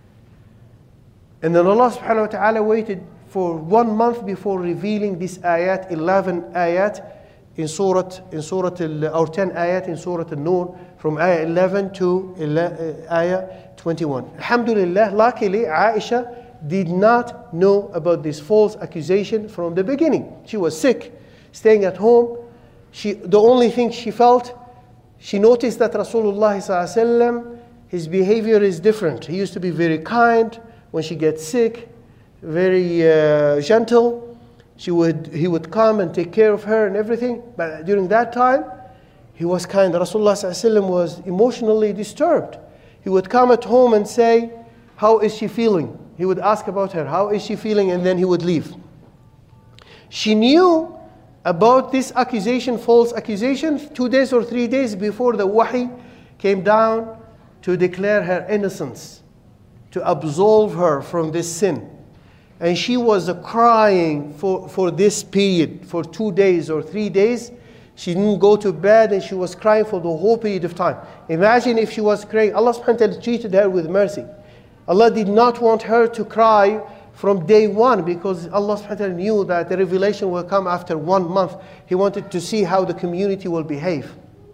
And then Allah subhanahu wa ta'ala waited for one month before revealing this ayat, eleven ayat in Surah, in Surah, or ten ayat in Surah An-Nur, from ayah eleven to ayah twenty-one. Alhamdulillah, luckily, Aisha did not know about this false accusation from the beginning. She was sick, staying at home. She, the only thing she felt, she noticed that Rasulullah sallallahu alaihi wasallam, his behavior is different. He used to be very kind. When she gets sick, very uh, gentle. She would, he would come and take care of her and everything. But during that time, he was kind. Rasulullah sallallahu alaihi wasallam was emotionally disturbed. He would come at home and say, how is she feeling? He would ask about her, how is she feeling? And then he would leave. She knew about this accusation, false accusation, two days or three days before the wahi came down to declare her innocence, to absolve her from this sin. And she was uh, crying for, for this period, for two days or three days. She didn't go to bed and she was crying for the whole period of time. Imagine if she was crying. Allah subhanahu wa ta'ala treated her with mercy. Allah did not want her to cry from day one, because Allah subhanahu wa ta'ala knew that the revelation will come after one month. He wanted to see how the community will behave.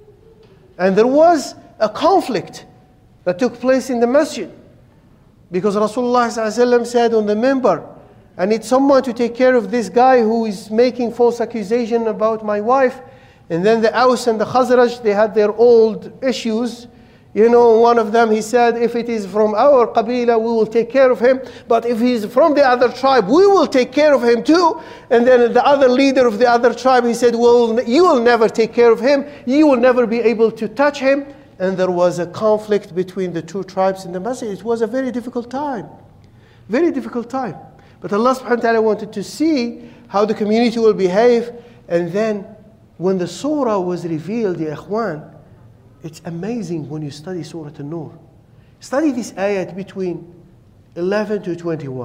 And there was a conflict that took place in the masjid, because Rasulullah sallallahu alaihi wasallam said on the minbar, I need someone to take care of this guy who is making false accusation about my wife. And then the Aus and the Khazraj, they had their old issues. You know, one of them, he said, if it is from our Qabila, we will take care of him. But if he's from the other tribe, we will take care of him too. And then the other leader of the other tribe, he said, well, you will never take care of him. You will never be able to touch him. And there was a conflict between the two tribes in the masjid. It was a very difficult time. Very difficult time. But Allah subhanahu wa ta'ala wanted to see how the community will behave. And then when the surah was revealed, ya ikhwan, it's amazing when you study Surah An-Nur. Study this ayat between eleven to twenty-one.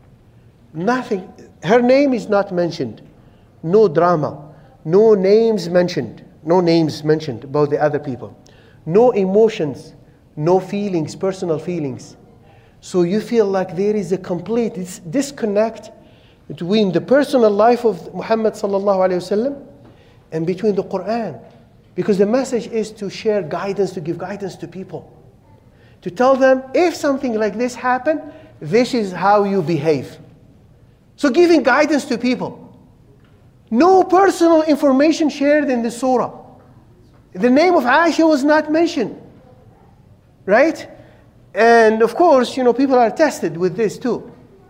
Nothing, her name is not mentioned. No drama. No names mentioned. No names mentioned about the other people. No emotions. No feelings, personal feelings. So you feel like there is a complete disconnect between the personal life of Muhammad sallallahu alayhi wasallam and between the Quran. Because the message is to share guidance, to give guidance to people. To tell them, if something like this happened, this is how you behave. So giving guidance to people. No personal information shared in the surah. The name of Aisha was not mentioned. Right? And of course, you know, people are tested with this too.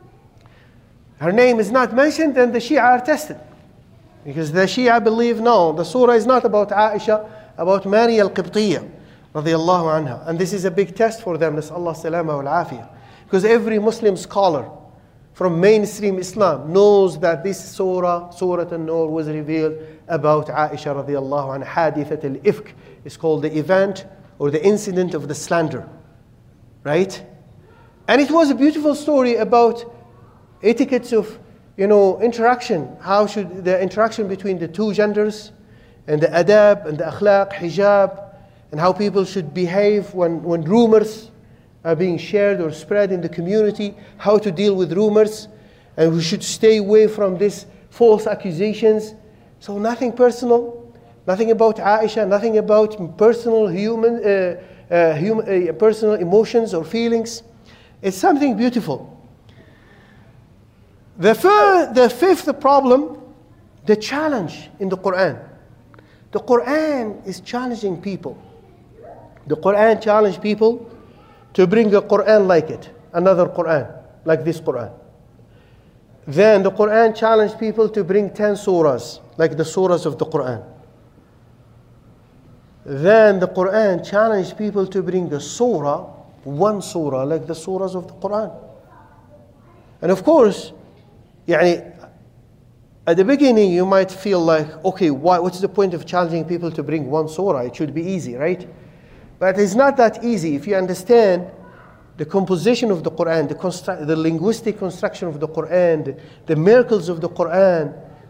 Her name is not mentioned and the Shia are tested. Because the Shia believe, no, the surah is not about Aisha, about Maria al-Qibtiyya, radiyallahu anha. And this is a big test for them, nas'Allah salama wal afiyah. Because every Muslim scholar from mainstream Islam knows that this surah, Surah An-Nur, was revealed about Aisha radiyallahu anha. Hadithat al-Ifk is called the event or the incident of the slander. Right? And it was a beautiful story about etiquettes of, you know, interaction. How should the interaction between the two genders, and the adab and the akhlaq, hijab, and how people should behave when, when rumors are being shared or spread in the community, how to deal with rumors, and we should stay away from these false accusations. So nothing personal, nothing about Aisha, nothing about personal human, uh, uh, human uh, personal emotions or feelings. It's something beautiful. The, fir- the fifth problem, the challenge in the Quran. The Quran is challenging people. The Quran challenged people to bring a Quran like it, another Quran, like this Quran. Then the Quran challenged people to bring ten surahs, like the surahs of the Quran. Then the Quran challenged people to bring the surah, one surah, like the surahs of the Quran. And of course, يعني, at the beginning you might feel like, okay, why, what's the point of challenging people to bring one surah? It should be easy, right? But it's not that easy if you understand the composition of the Quran, the, constru- the linguistic construction of the Quran, the, the miracles of the Quran.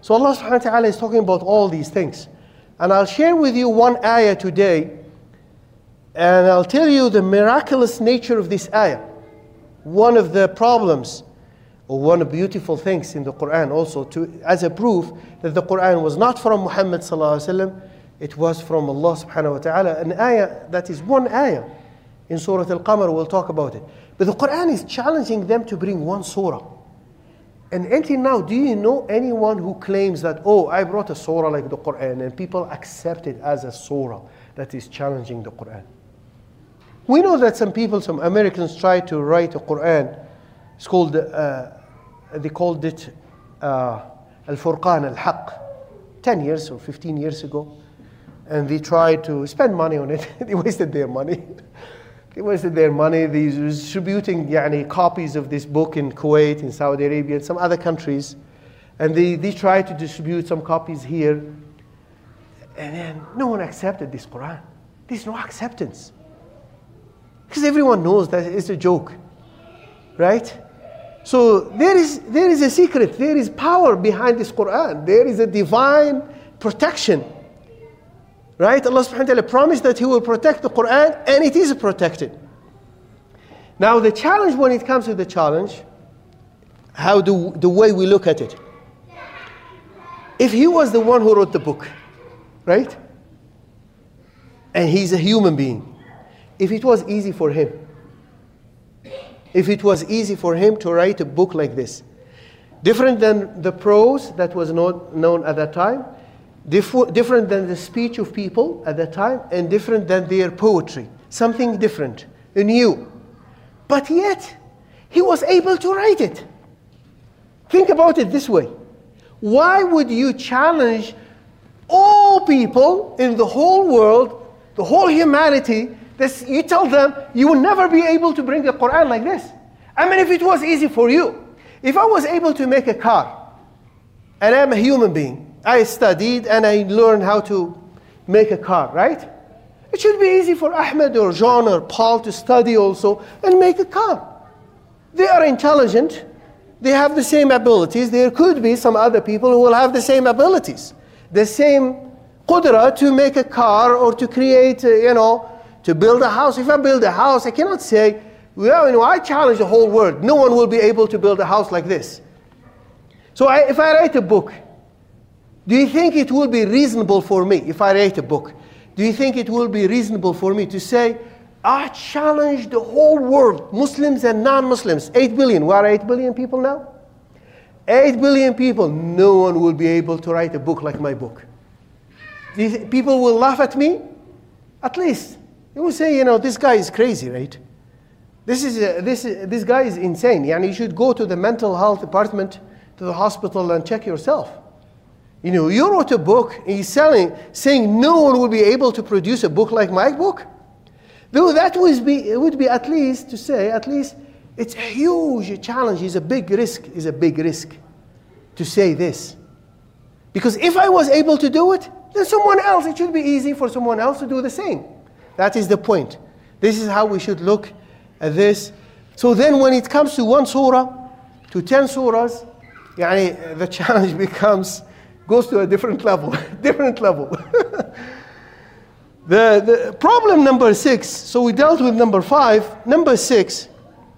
So Allah subhanahu wa ta'ala is talking about all these things. And I'll share with you one ayah today, and I'll tell you the miraculous nature of this ayah. One of the problems, or one of the beautiful things in the Quran also, to, as a proof that the Quran was not from Muhammad sallallahu alaihi wasallam, it was from Allah subhanahu wa ta'ala. An ayah that is one ayah in Surah Al-Qamar, we'll talk about it. But the Quran is challenging them to bring one surah. And until now, do you know anyone who claims that, oh, I brought a surah like the Quran, and people accept it as a surah that is challenging the Quran? We know that some people, some Americans tried to write a Quran. It's called, uh, they called it uh, Al-Furqan Al-Haq, ten years or fifteen years ago. And they tried to spend money on it. They wasted their money. They wasted their money. They were distributing yani, copies of this book in Kuwait, in Saudi Arabia, and some other countries. And they, they tried to distribute some copies here. And then no one accepted this Quran. There's no acceptance. Because everyone knows that it's a joke. Right? So there is, there is a secret. There is power behind this Quran. There is a divine protection. Right? Allah subhanahu wa ta'ala promised that He will protect the Quran, and it is protected. Now the challenge, when it comes to the challenge, how do the way we look at it. If He was the one who wrote the book, right? And He's a human being. If it was easy for Him, if it was easy for Him to write a book like this, different than the prose that was not known at that time, Dif- different than the speech of people at that time, and different than their poetry. Something different, new. But yet, He was able to write it. Think about it this way. Why would you challenge all people in the whole world, the whole humanity, this, you tell them, you will never be able to bring a Quran like this? I mean, if it was easy for you, if I was able to make a car, and I'm a human being, I studied and I learned how to make a car, right? It should be easy for Ahmed or John or Paul to study also and make a car. They are intelligent. They have the same abilities. There could be some other people who will have the same abilities. The same qudra to make a car or to create, uh, you know, to build a house. If I build a house, I cannot say, well, you know, I challenge the whole world. No one will be able to build a house like this. So I, if I write a book, do you think it will be reasonable for me, if I write a book, do you think it will be reasonable for me to say, I challenge the whole world, Muslims and non-Muslims, eight billion, we are eight billion people now? eight billion people, no one will be able to write a book like my book. Do you th- people will laugh at me? At least. They will say, you know, this guy is crazy, right? This is a, this, this guy is insane. Yani you should go to the mental health department, to the hospital and check yourself. You know, you wrote a book and you're selling, saying no one will be able to produce a book like my book. Though that would be, it would be at least to say, at least it's a huge challenge, it's a big risk, it's a big risk to say this. Because if I was able to do it, then someone else, it should be easy for someone else to do the same. That is the point. This is how we should look at this. So then when it comes to one surah, to ten surahs, yani, the challenge becomes, goes to a different level, different level. the, the problem number six, so we dealt with number five, number six.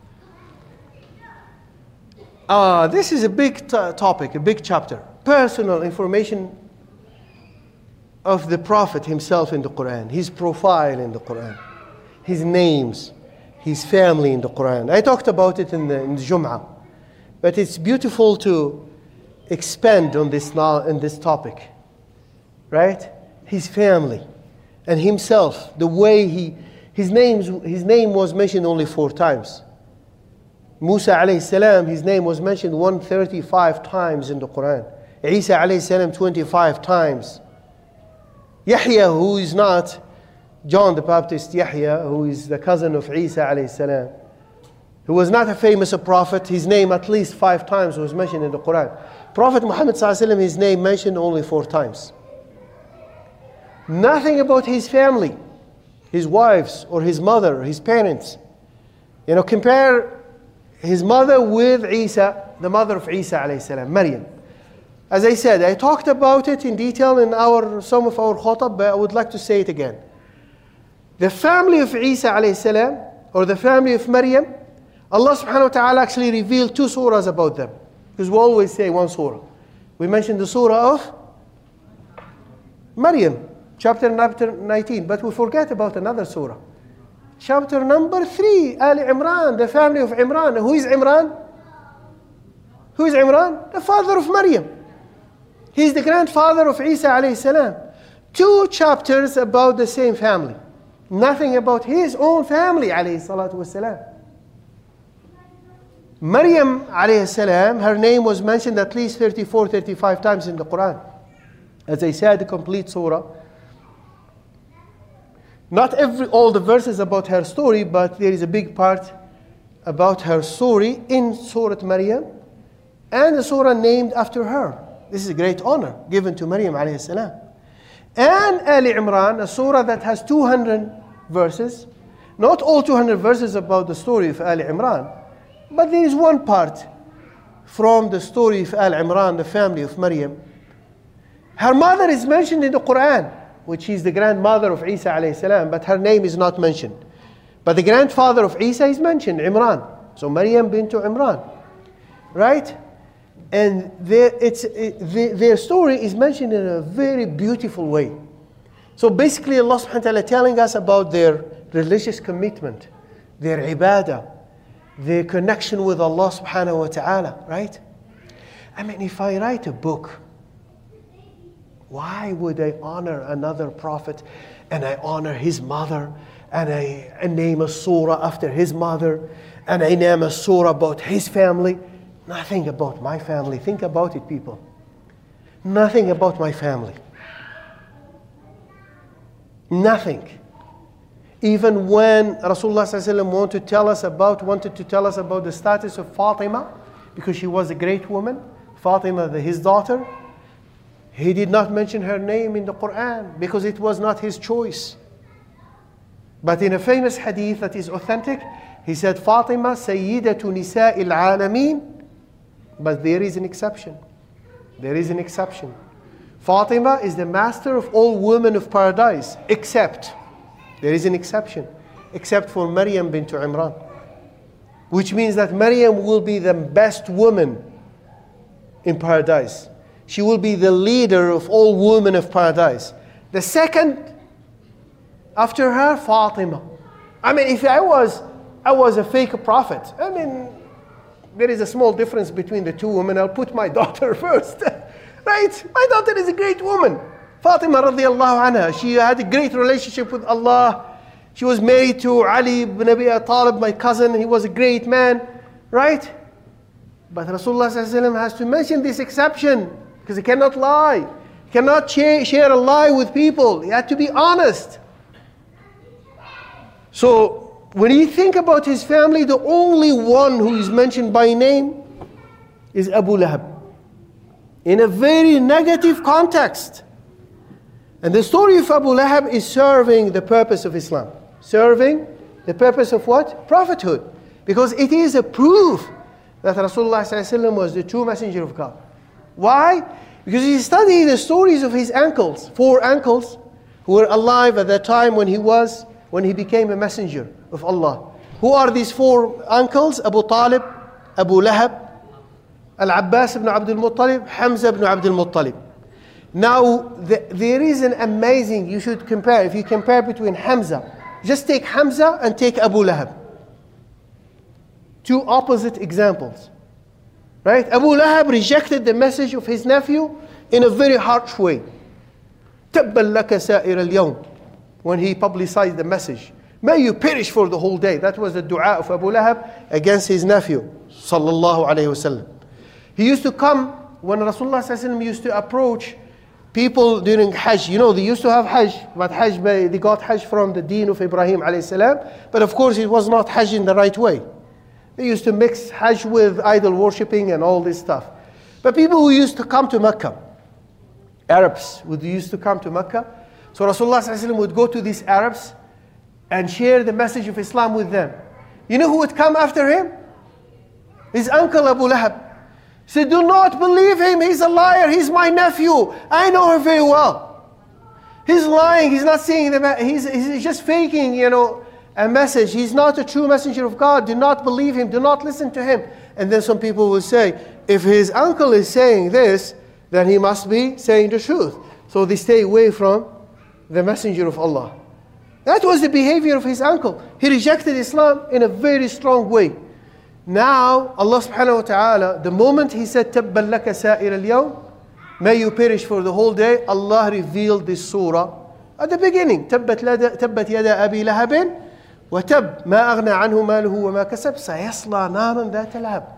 Uh, this is a big t- topic, a big chapter. Personal information of the Prophet himself in the Quran, his profile in the Quran, his names, his family in the Quran. I talked about it in the, in the Jum'ah, but it's beautiful to expand on this now in this topic, right? His family and himself, the way he, his names, his name was mentioned only four times. Musa alayhi salam, his name was mentioned one hundred thirty-five times in the Quran. Isa alayhi salam, twenty-five times. Yahya, who is not John the Baptist, Yahya, who is the cousin of Isa alayhi salam, who was not a famous prophet, his name at least five times was mentioned in the Quran. Prophet Muhammad sallallahu alaihi wasallam, his name mentioned only four times. Nothing about his family, his wives, or his mother, or his parents. You know, compare his mother with Isa, the mother of Isa alayhi salam, Maryam. As I said, I talked about it in detail in our some of our khutab, but I would like to say it again. The family of Isa alayhi salam, or the family of Maryam, Allah subhanahu wa ta'ala actually revealed two surahs about them. Because we always say one surah. We mentioned the surah of Maryam, chapter nineteen, but we forget about another surah. Chapter number three, Ali Imran, the family of Imran. Who is Imran? Who is Imran? The father of Maryam. He is the grandfather of Isa alayhi salam. Two chapters about the same family. Nothing about his own family alayhi salatu wasalam. Maryam alayhi salam, her name was mentioned at least thirty-four, thirty-five times in the Quran. As I said, the complete surah. Not every all the verses about her story, but there is a big part about her story in Surah Maryam, and a surah named after her. This is a great honor given to Maryam alayhi salam. And Ali Imran, a surah that has two hundred verses. Not all two hundred verses about the story of Ali Imran, but there is one part from the story of Al Imran, the family of Maryam. Her mother is mentioned in the Quran, which is the grandmother of Isa alayhi salam, but her name is not mentioned. But the grandfather of Isa is mentioned, Imran. So Maryam bint Imran, right? And their, it's, it, the, their story is mentioned in a very beautiful way. So basically Allah subhanahu wa ta'ala telling us about their religious commitment, their ibadah, their connection with Allah subhanahu wa ta'ala, right? I mean, if I write a book, why would I honor another prophet and I honor his mother and I, I name a surah after his mother and I name a surah about his family? Nothing about my family. Think about it, people. Nothing about my family. Nothing. Even when Rasulullah sallallahu alaihi wasallam wanted to tell us about, wanted to tell us about the status of Fatima, because she was a great woman, Fatima, the, his daughter, he did not mention her name in the Quran because it was not his choice. But in a famous hadith that is authentic, he said, Fatima, Sayyidatu Nisa'il Alameen. But there is an exception. There is an exception. Fatima is the master of all women of paradise, except, there is an exception, except for Maryam bint Imran. Which means that Maryam will be the best woman in paradise. She will be the leader of all women of paradise. The second after her, Fatima. I mean, if I was, I was a fake prophet, I mean, there is a small difference between the two women. I'll put my daughter first. Right? My daughter is a great woman. Fatima radiallahu anha. She had a great relationship with Allah. She was married to Ali ibn Abi Talib, my cousin. He was a great man. Right? But Rasulullah sallallahu alaihi wasallam has to mention this exception because he cannot lie. He cannot share, share a lie with people. He had to be honest. So, when you think about his family, the only one who is mentioned by name is Abu Lahab. In a very negative context. And the story of Abu Lahab is serving the purpose of Islam. Serving the purpose of what? Prophethood. Because it is a proof that Rasulullah sallallahu alaihi wasallam was the true messenger of God. Why? Because he studied the stories of his uncles, four uncles who were alive at that time when he was, when he became a messenger of Allah. Who are these four uncles? Abu Talib, Abu Lahab, Al-Abbas ibn Abdul Muttalib, Hamza ibn Abdul Muttalib. Now, the, there is an amazing, you should compare, if you compare between Hamza, just take Hamza and take Abu Lahab. Two opposite examples. Right? Abu Lahab rejected the message of his nephew in a very harsh way. تَبًّا لَكَ سَائِرَ الْيَوْمِ. When he publicized the message. May you perish for the whole day. That was the dua of Abu Lahab against his nephew. Sallallahu alayhi wasallam. He used to come, when Rasulullah sallallahu alayhi wasallam used to approach people during Hajj. You know, they used to have Hajj, but Hajj, they got Hajj from the deen of Ibrahim alayhi salam. But of course, it was not Hajj in the right way. They used to mix Hajj with idol worshipping and all this stuff. But people who used to come to Mecca, Arabs who used to come to Mecca, so Rasulullah sallallahu alayhi wasallam would go to these Arabs and share the message of Islam with them. You know who would come after him? His uncle Abu Lahab. He said, do not believe him. He's a liar. He's my nephew. I know him very well. He's lying. He's not saying the. He's, he's just faking, you know, a message. He's not a true messenger of God. Do not believe him. Do not listen to him. And then some people will say, if his uncle is saying this, then he must be saying the truth. So they stay away from the messenger of Allah. That was the behavior of his uncle. He rejected Islam in a very strong way. Now, Allah subhanahu wa ta'ala, the moment he said, تَبَّا لَكَ سَائِرَ الْيَوْمِ, may you perish for the whole day, Allah revealed this surah at the beginning. تَبَّتْ يَدَا أَبِي لَهَبٍ وَتَبْ مَا أَغْنَى عَنْهُ مَالُهُ وَمَا كَسَبْ سَيَصْلَى نَارًا ذَاتَ لَهَبٍ.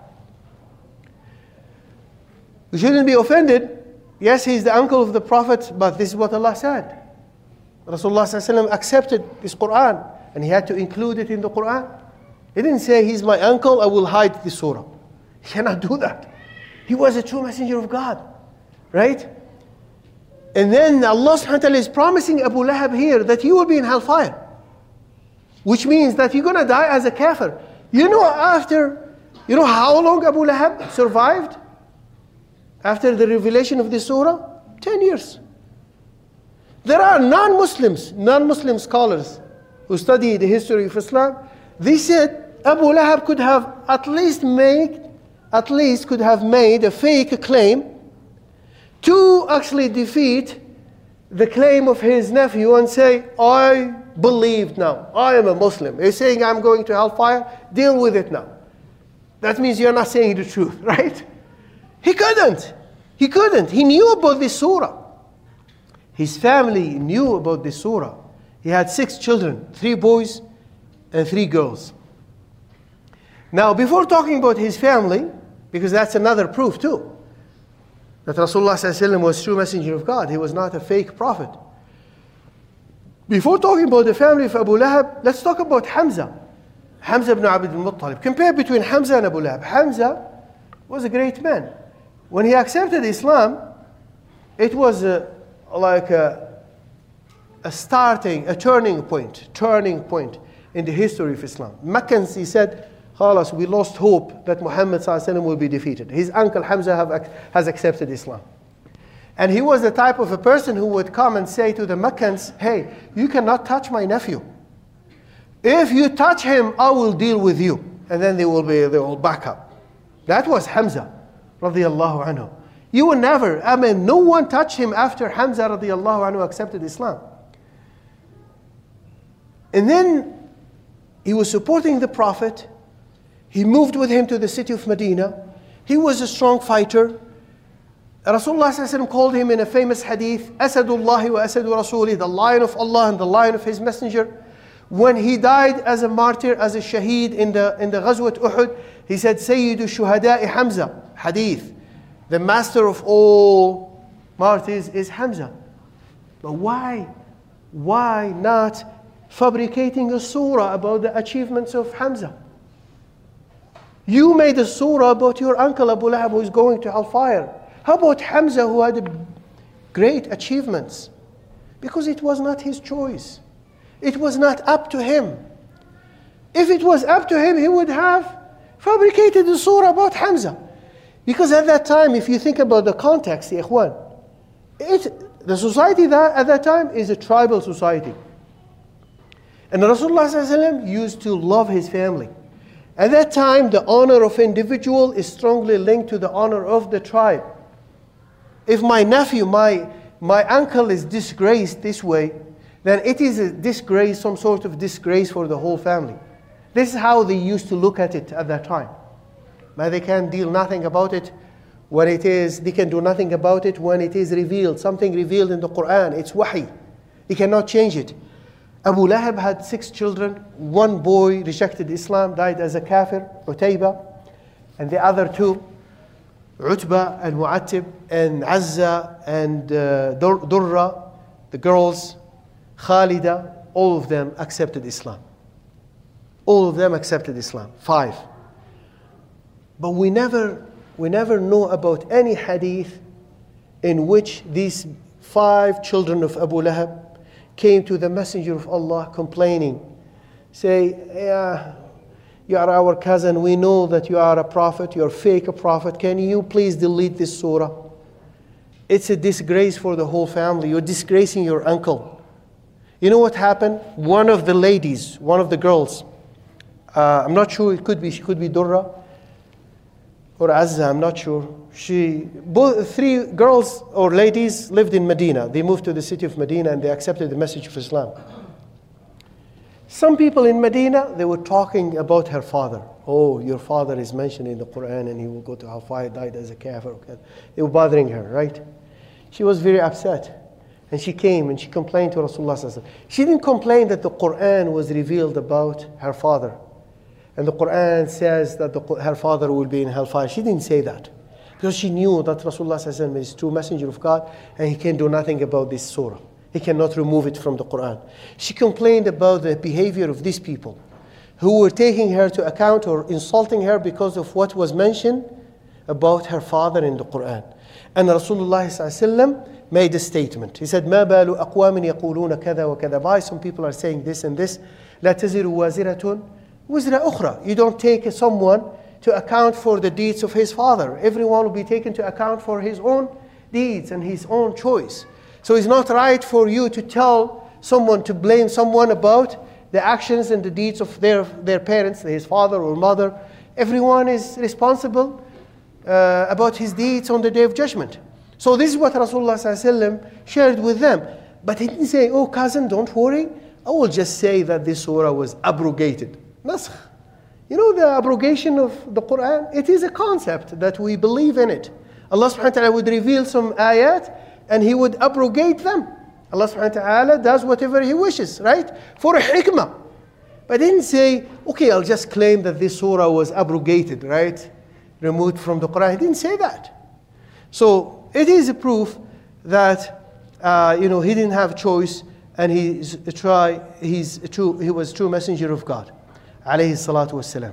We shouldn't be offended. Yes, he's the uncle of the Prophet, but this is what Allah said. Rasulullah sallallahu alaihi wasallam accepted this Quran, and he had to include it in the Quran. He didn't say, he's my uncle, I will hide this surah. He cannot do that. He was a true messenger of God. Right? And then Allah subhanahu wa ta'ala is promising Abu Lahab here that he will be in hellfire. Which means that you're going to die as a kafir. You know after, you know how long Abu Lahab survived? After the revelation of this surah? Ten years. There are non-Muslims, non-Muslim scholars who study the history of Islam. They said Abu Lahab could have at least made, at least could have made a fake claim to actually defeat the claim of his nephew and say, I believed now. I am a Muslim. He's saying I'm going to hellfire. Deal with it now. That means you're not saying the truth, right? He couldn't. He couldn't. He knew about this surah. His family knew about this surah. He had six children, three boys and three girls. Now, before talking about his family, because that's another proof too, that Rasulullah sallallahu alaihi wasallam was true messenger of God. He was not a fake prophet. Before talking about the family of Abu Lahab, let's talk about Hamza. Hamza ibn Abd al-Muttalib. Compare between Hamza and Abu Lahab. Hamza was a great man. When he accepted Islam, it was a, like a, a starting, a turning point, turning point in the history of Islam. Meccans, he said, Khalas, we lost hope that Muhammad sallallahu alaihi wasallam will be defeated. His uncle Hamza have, has accepted Islam. And he was the type of a person who would come and say to the Meccans, hey, you cannot touch my nephew. If you touch him, I will deal with you. And then they will be, they will back up. That was Hamza, radiallahu anhu. You will never, I mean, no one touched him after Hamza, radiallahu anhu, accepted Islam. And then he was supporting the Prophet. He moved with him to the city of Medina. He was a strong fighter. Rasulullah sallallahu alaihi wasallam called him in a famous hadith, Asadullahi wa Asadu Rasuli, the lion of Allah and the lion of His Messenger. When he died as a martyr, as a shaheed in the, in the Ghazwat Uhud, he said, Sayyidu Shuhada'i Hamza, hadith. The master of all martyrs is Hamza. But why? Why not fabricating a surah about the achievements of Hamza? You made a surah about your uncle Abu Lahab who is going to hellfire. How about Hamza who had great achievements? Because it was not his choice. It was not up to him. If it was up to him, he would have fabricated a surah about Hamza. Because at that time, if you think about the context, ya ikhwan, it, the society that at that time is a tribal society. And Rasulullah sallallahu alaihi wasallam used to love his family. At that time, the honor of individual is strongly linked to the honor of the tribe. If my nephew, my, my uncle is disgraced this way, then it is a disgrace, some sort of disgrace for the whole family. This is how they used to look at it at that time. But they can deal nothing about it when it is, they can do nothing about it when it is revealed. Something revealed in the Quran, it's wahi. They cannot change it. Abu Lahab had six children. One boy rejected Islam, died as a kafir, Utayba. And the other two, Utbah and Mu'attib and Azza and uh, Dur- Durra, the girls, Khalida, all of them accepted Islam. All of them accepted Islam. Five. But we never, we never know about any hadith in which these five children of Abu Lahab came to the Messenger of Allah complaining. Say, yeah, you are our cousin. We know that you are a prophet. You're fake a prophet. Can you please delete this surah? It's a disgrace for the whole family. You're disgracing your uncle. You know what happened? One of the ladies, one of the girls, uh, I'm not sure, it could be, she could be Durra or Azza, I'm not sure. She, both, three girls or ladies lived in Medina. They moved to the city of Medina and they accepted the message of Islam. Some people in Medina, they were talking about her father. Oh, your father is mentioned in the Quran and he will go to hellfire, died as a kafir. They were bothering her, right? She was very upset. And she came and she complained to Rasulullah. She didn't complain that the Quran was revealed about her father. And the Quran says that the, her father will be in hellfire. She didn't say that. Because she knew that Rasulullah is true messenger of God and he can do nothing about this surah. He cannot remove it from the Quran. She complained about the behavior of these people who were taking her to account or insulting her because of what was mentioned about her father in the Quran. And Rasulullah made a statement. He said, مَا بَالُ أَقْوَامٍ يَقُولُونَ كَذَا وَكَذَا. Why some people are saying this and this? لَا تَزِرُ وَازِرَةٌ وِزْرَ أُخْرَى. You don't take someone to account for the deeds of his father. Everyone will be taken to account for his own deeds and his own choice. So it's not right for you to tell someone, to blame someone about the actions and the deeds of their, their parents, his father or mother. Everyone is responsible uh, about his deeds on the Day of Judgment. So this is what Rasulullah shared with them. But he didn't say, oh cousin, don't worry. I will just say that this surah was abrogated. Nasakh. You know the abrogation of the Quran? It is a concept that we believe in it. Allah subhanahu wa ta'ala would reveal some ayat and He would abrogate them. Allah subhanahu wa ta'ala does whatever He wishes, right? For a hikmah. But He didn't say, okay, I'll just claim that this surah was abrogated, right? Removed from the Quran. He didn't say that. So it is a proof that uh, you know, He didn't have choice and he's a try, he's a true, He was a true messenger of God. Alayhi salatu wassalam.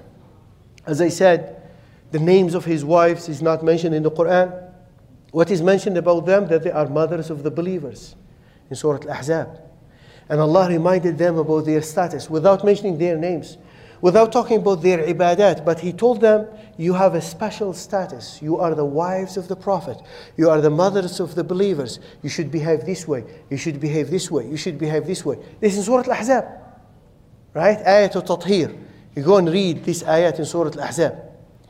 As I said, the names of His wives is not mentioned in the Quran. What is mentioned about them? That they are mothers of the believers in Surah Al-Ahzab. And Allah reminded them about their status without mentioning their names, without talking about their ibadat. But He told them, you have a special status. You are the wives of the Prophet. You are the mothers of the believers. You should behave this way. You should behave this way. You should behave this way. This is Surah Al-Ahzab. Right? Ayat al-Tathir. You go and read this ayat in Surah Al-Ahzab.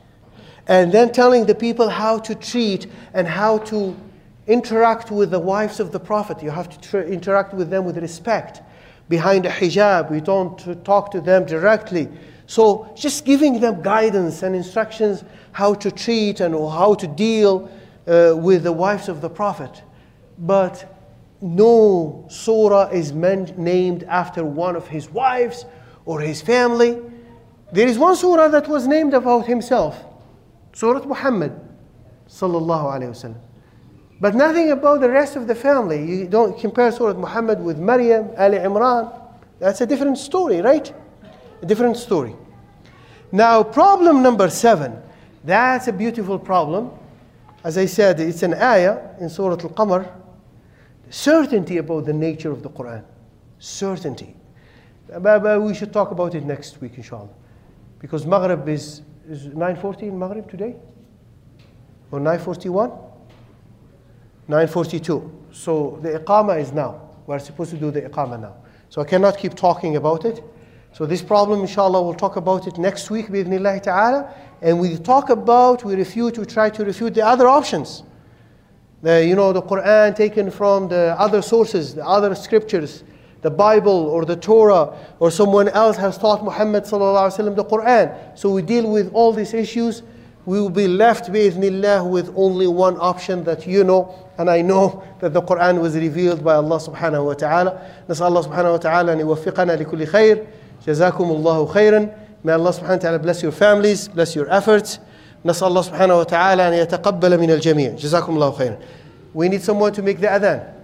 And then telling the people how to treat and how to interact with the wives of the Prophet. You have to tr- interact with them with respect. Behind a hijab, we don't talk to them directly. So just giving them guidance and instructions how to treat and how to deal uh, with the wives of the Prophet. But no surah is meant, named after one of his wives or his family. There is one surah that was named about himself. Surah Muhammad sallallahu alayhi wasallam. But nothing about the rest of the family. You don't compare Surah Muhammad with Maryam, Ali Imran. That's a different story, right? A different story. Now, problem number seven. That's a beautiful problem. As I said, it's an ayah in Surah Al-Qamar. Certainty about the nature of the Quran. Certainty. But we should talk about it next week, inshallah. Because Maghrib is... Is nine forty in Maghrib today? Or nine forty-one? nine forty-two. So the Iqamah is now. We're supposed to do the Iqamah now. So I cannot keep talking about it. So this problem, inshallah, we'll talk about it next week, bi'idhnillahi ta'ala. And we talk about, we refute, we try to refute the other options. The, you know, the Quran taken from the other sources, the other scriptures, the Bible or the Torah, or someone else has taught Muhammad sallallahu alaihi wasallam the Quran. So we deal with all these issues. We will be left bi'idhnillah with only one option that you know, and I know that the Quran was revealed by Allah subhanahu wa ta'ala. نسأل الله سبحانه وتعالى أن يوفقنا لكل خير. جزاكم الله خيرا. May Allah subhanahu wa ta'ala bless your families, bless your efforts. نسأل الله سبحانه وتعالى أن يتقبل من الجميع. جزاكم الله خيرا. We need someone to make the adhan.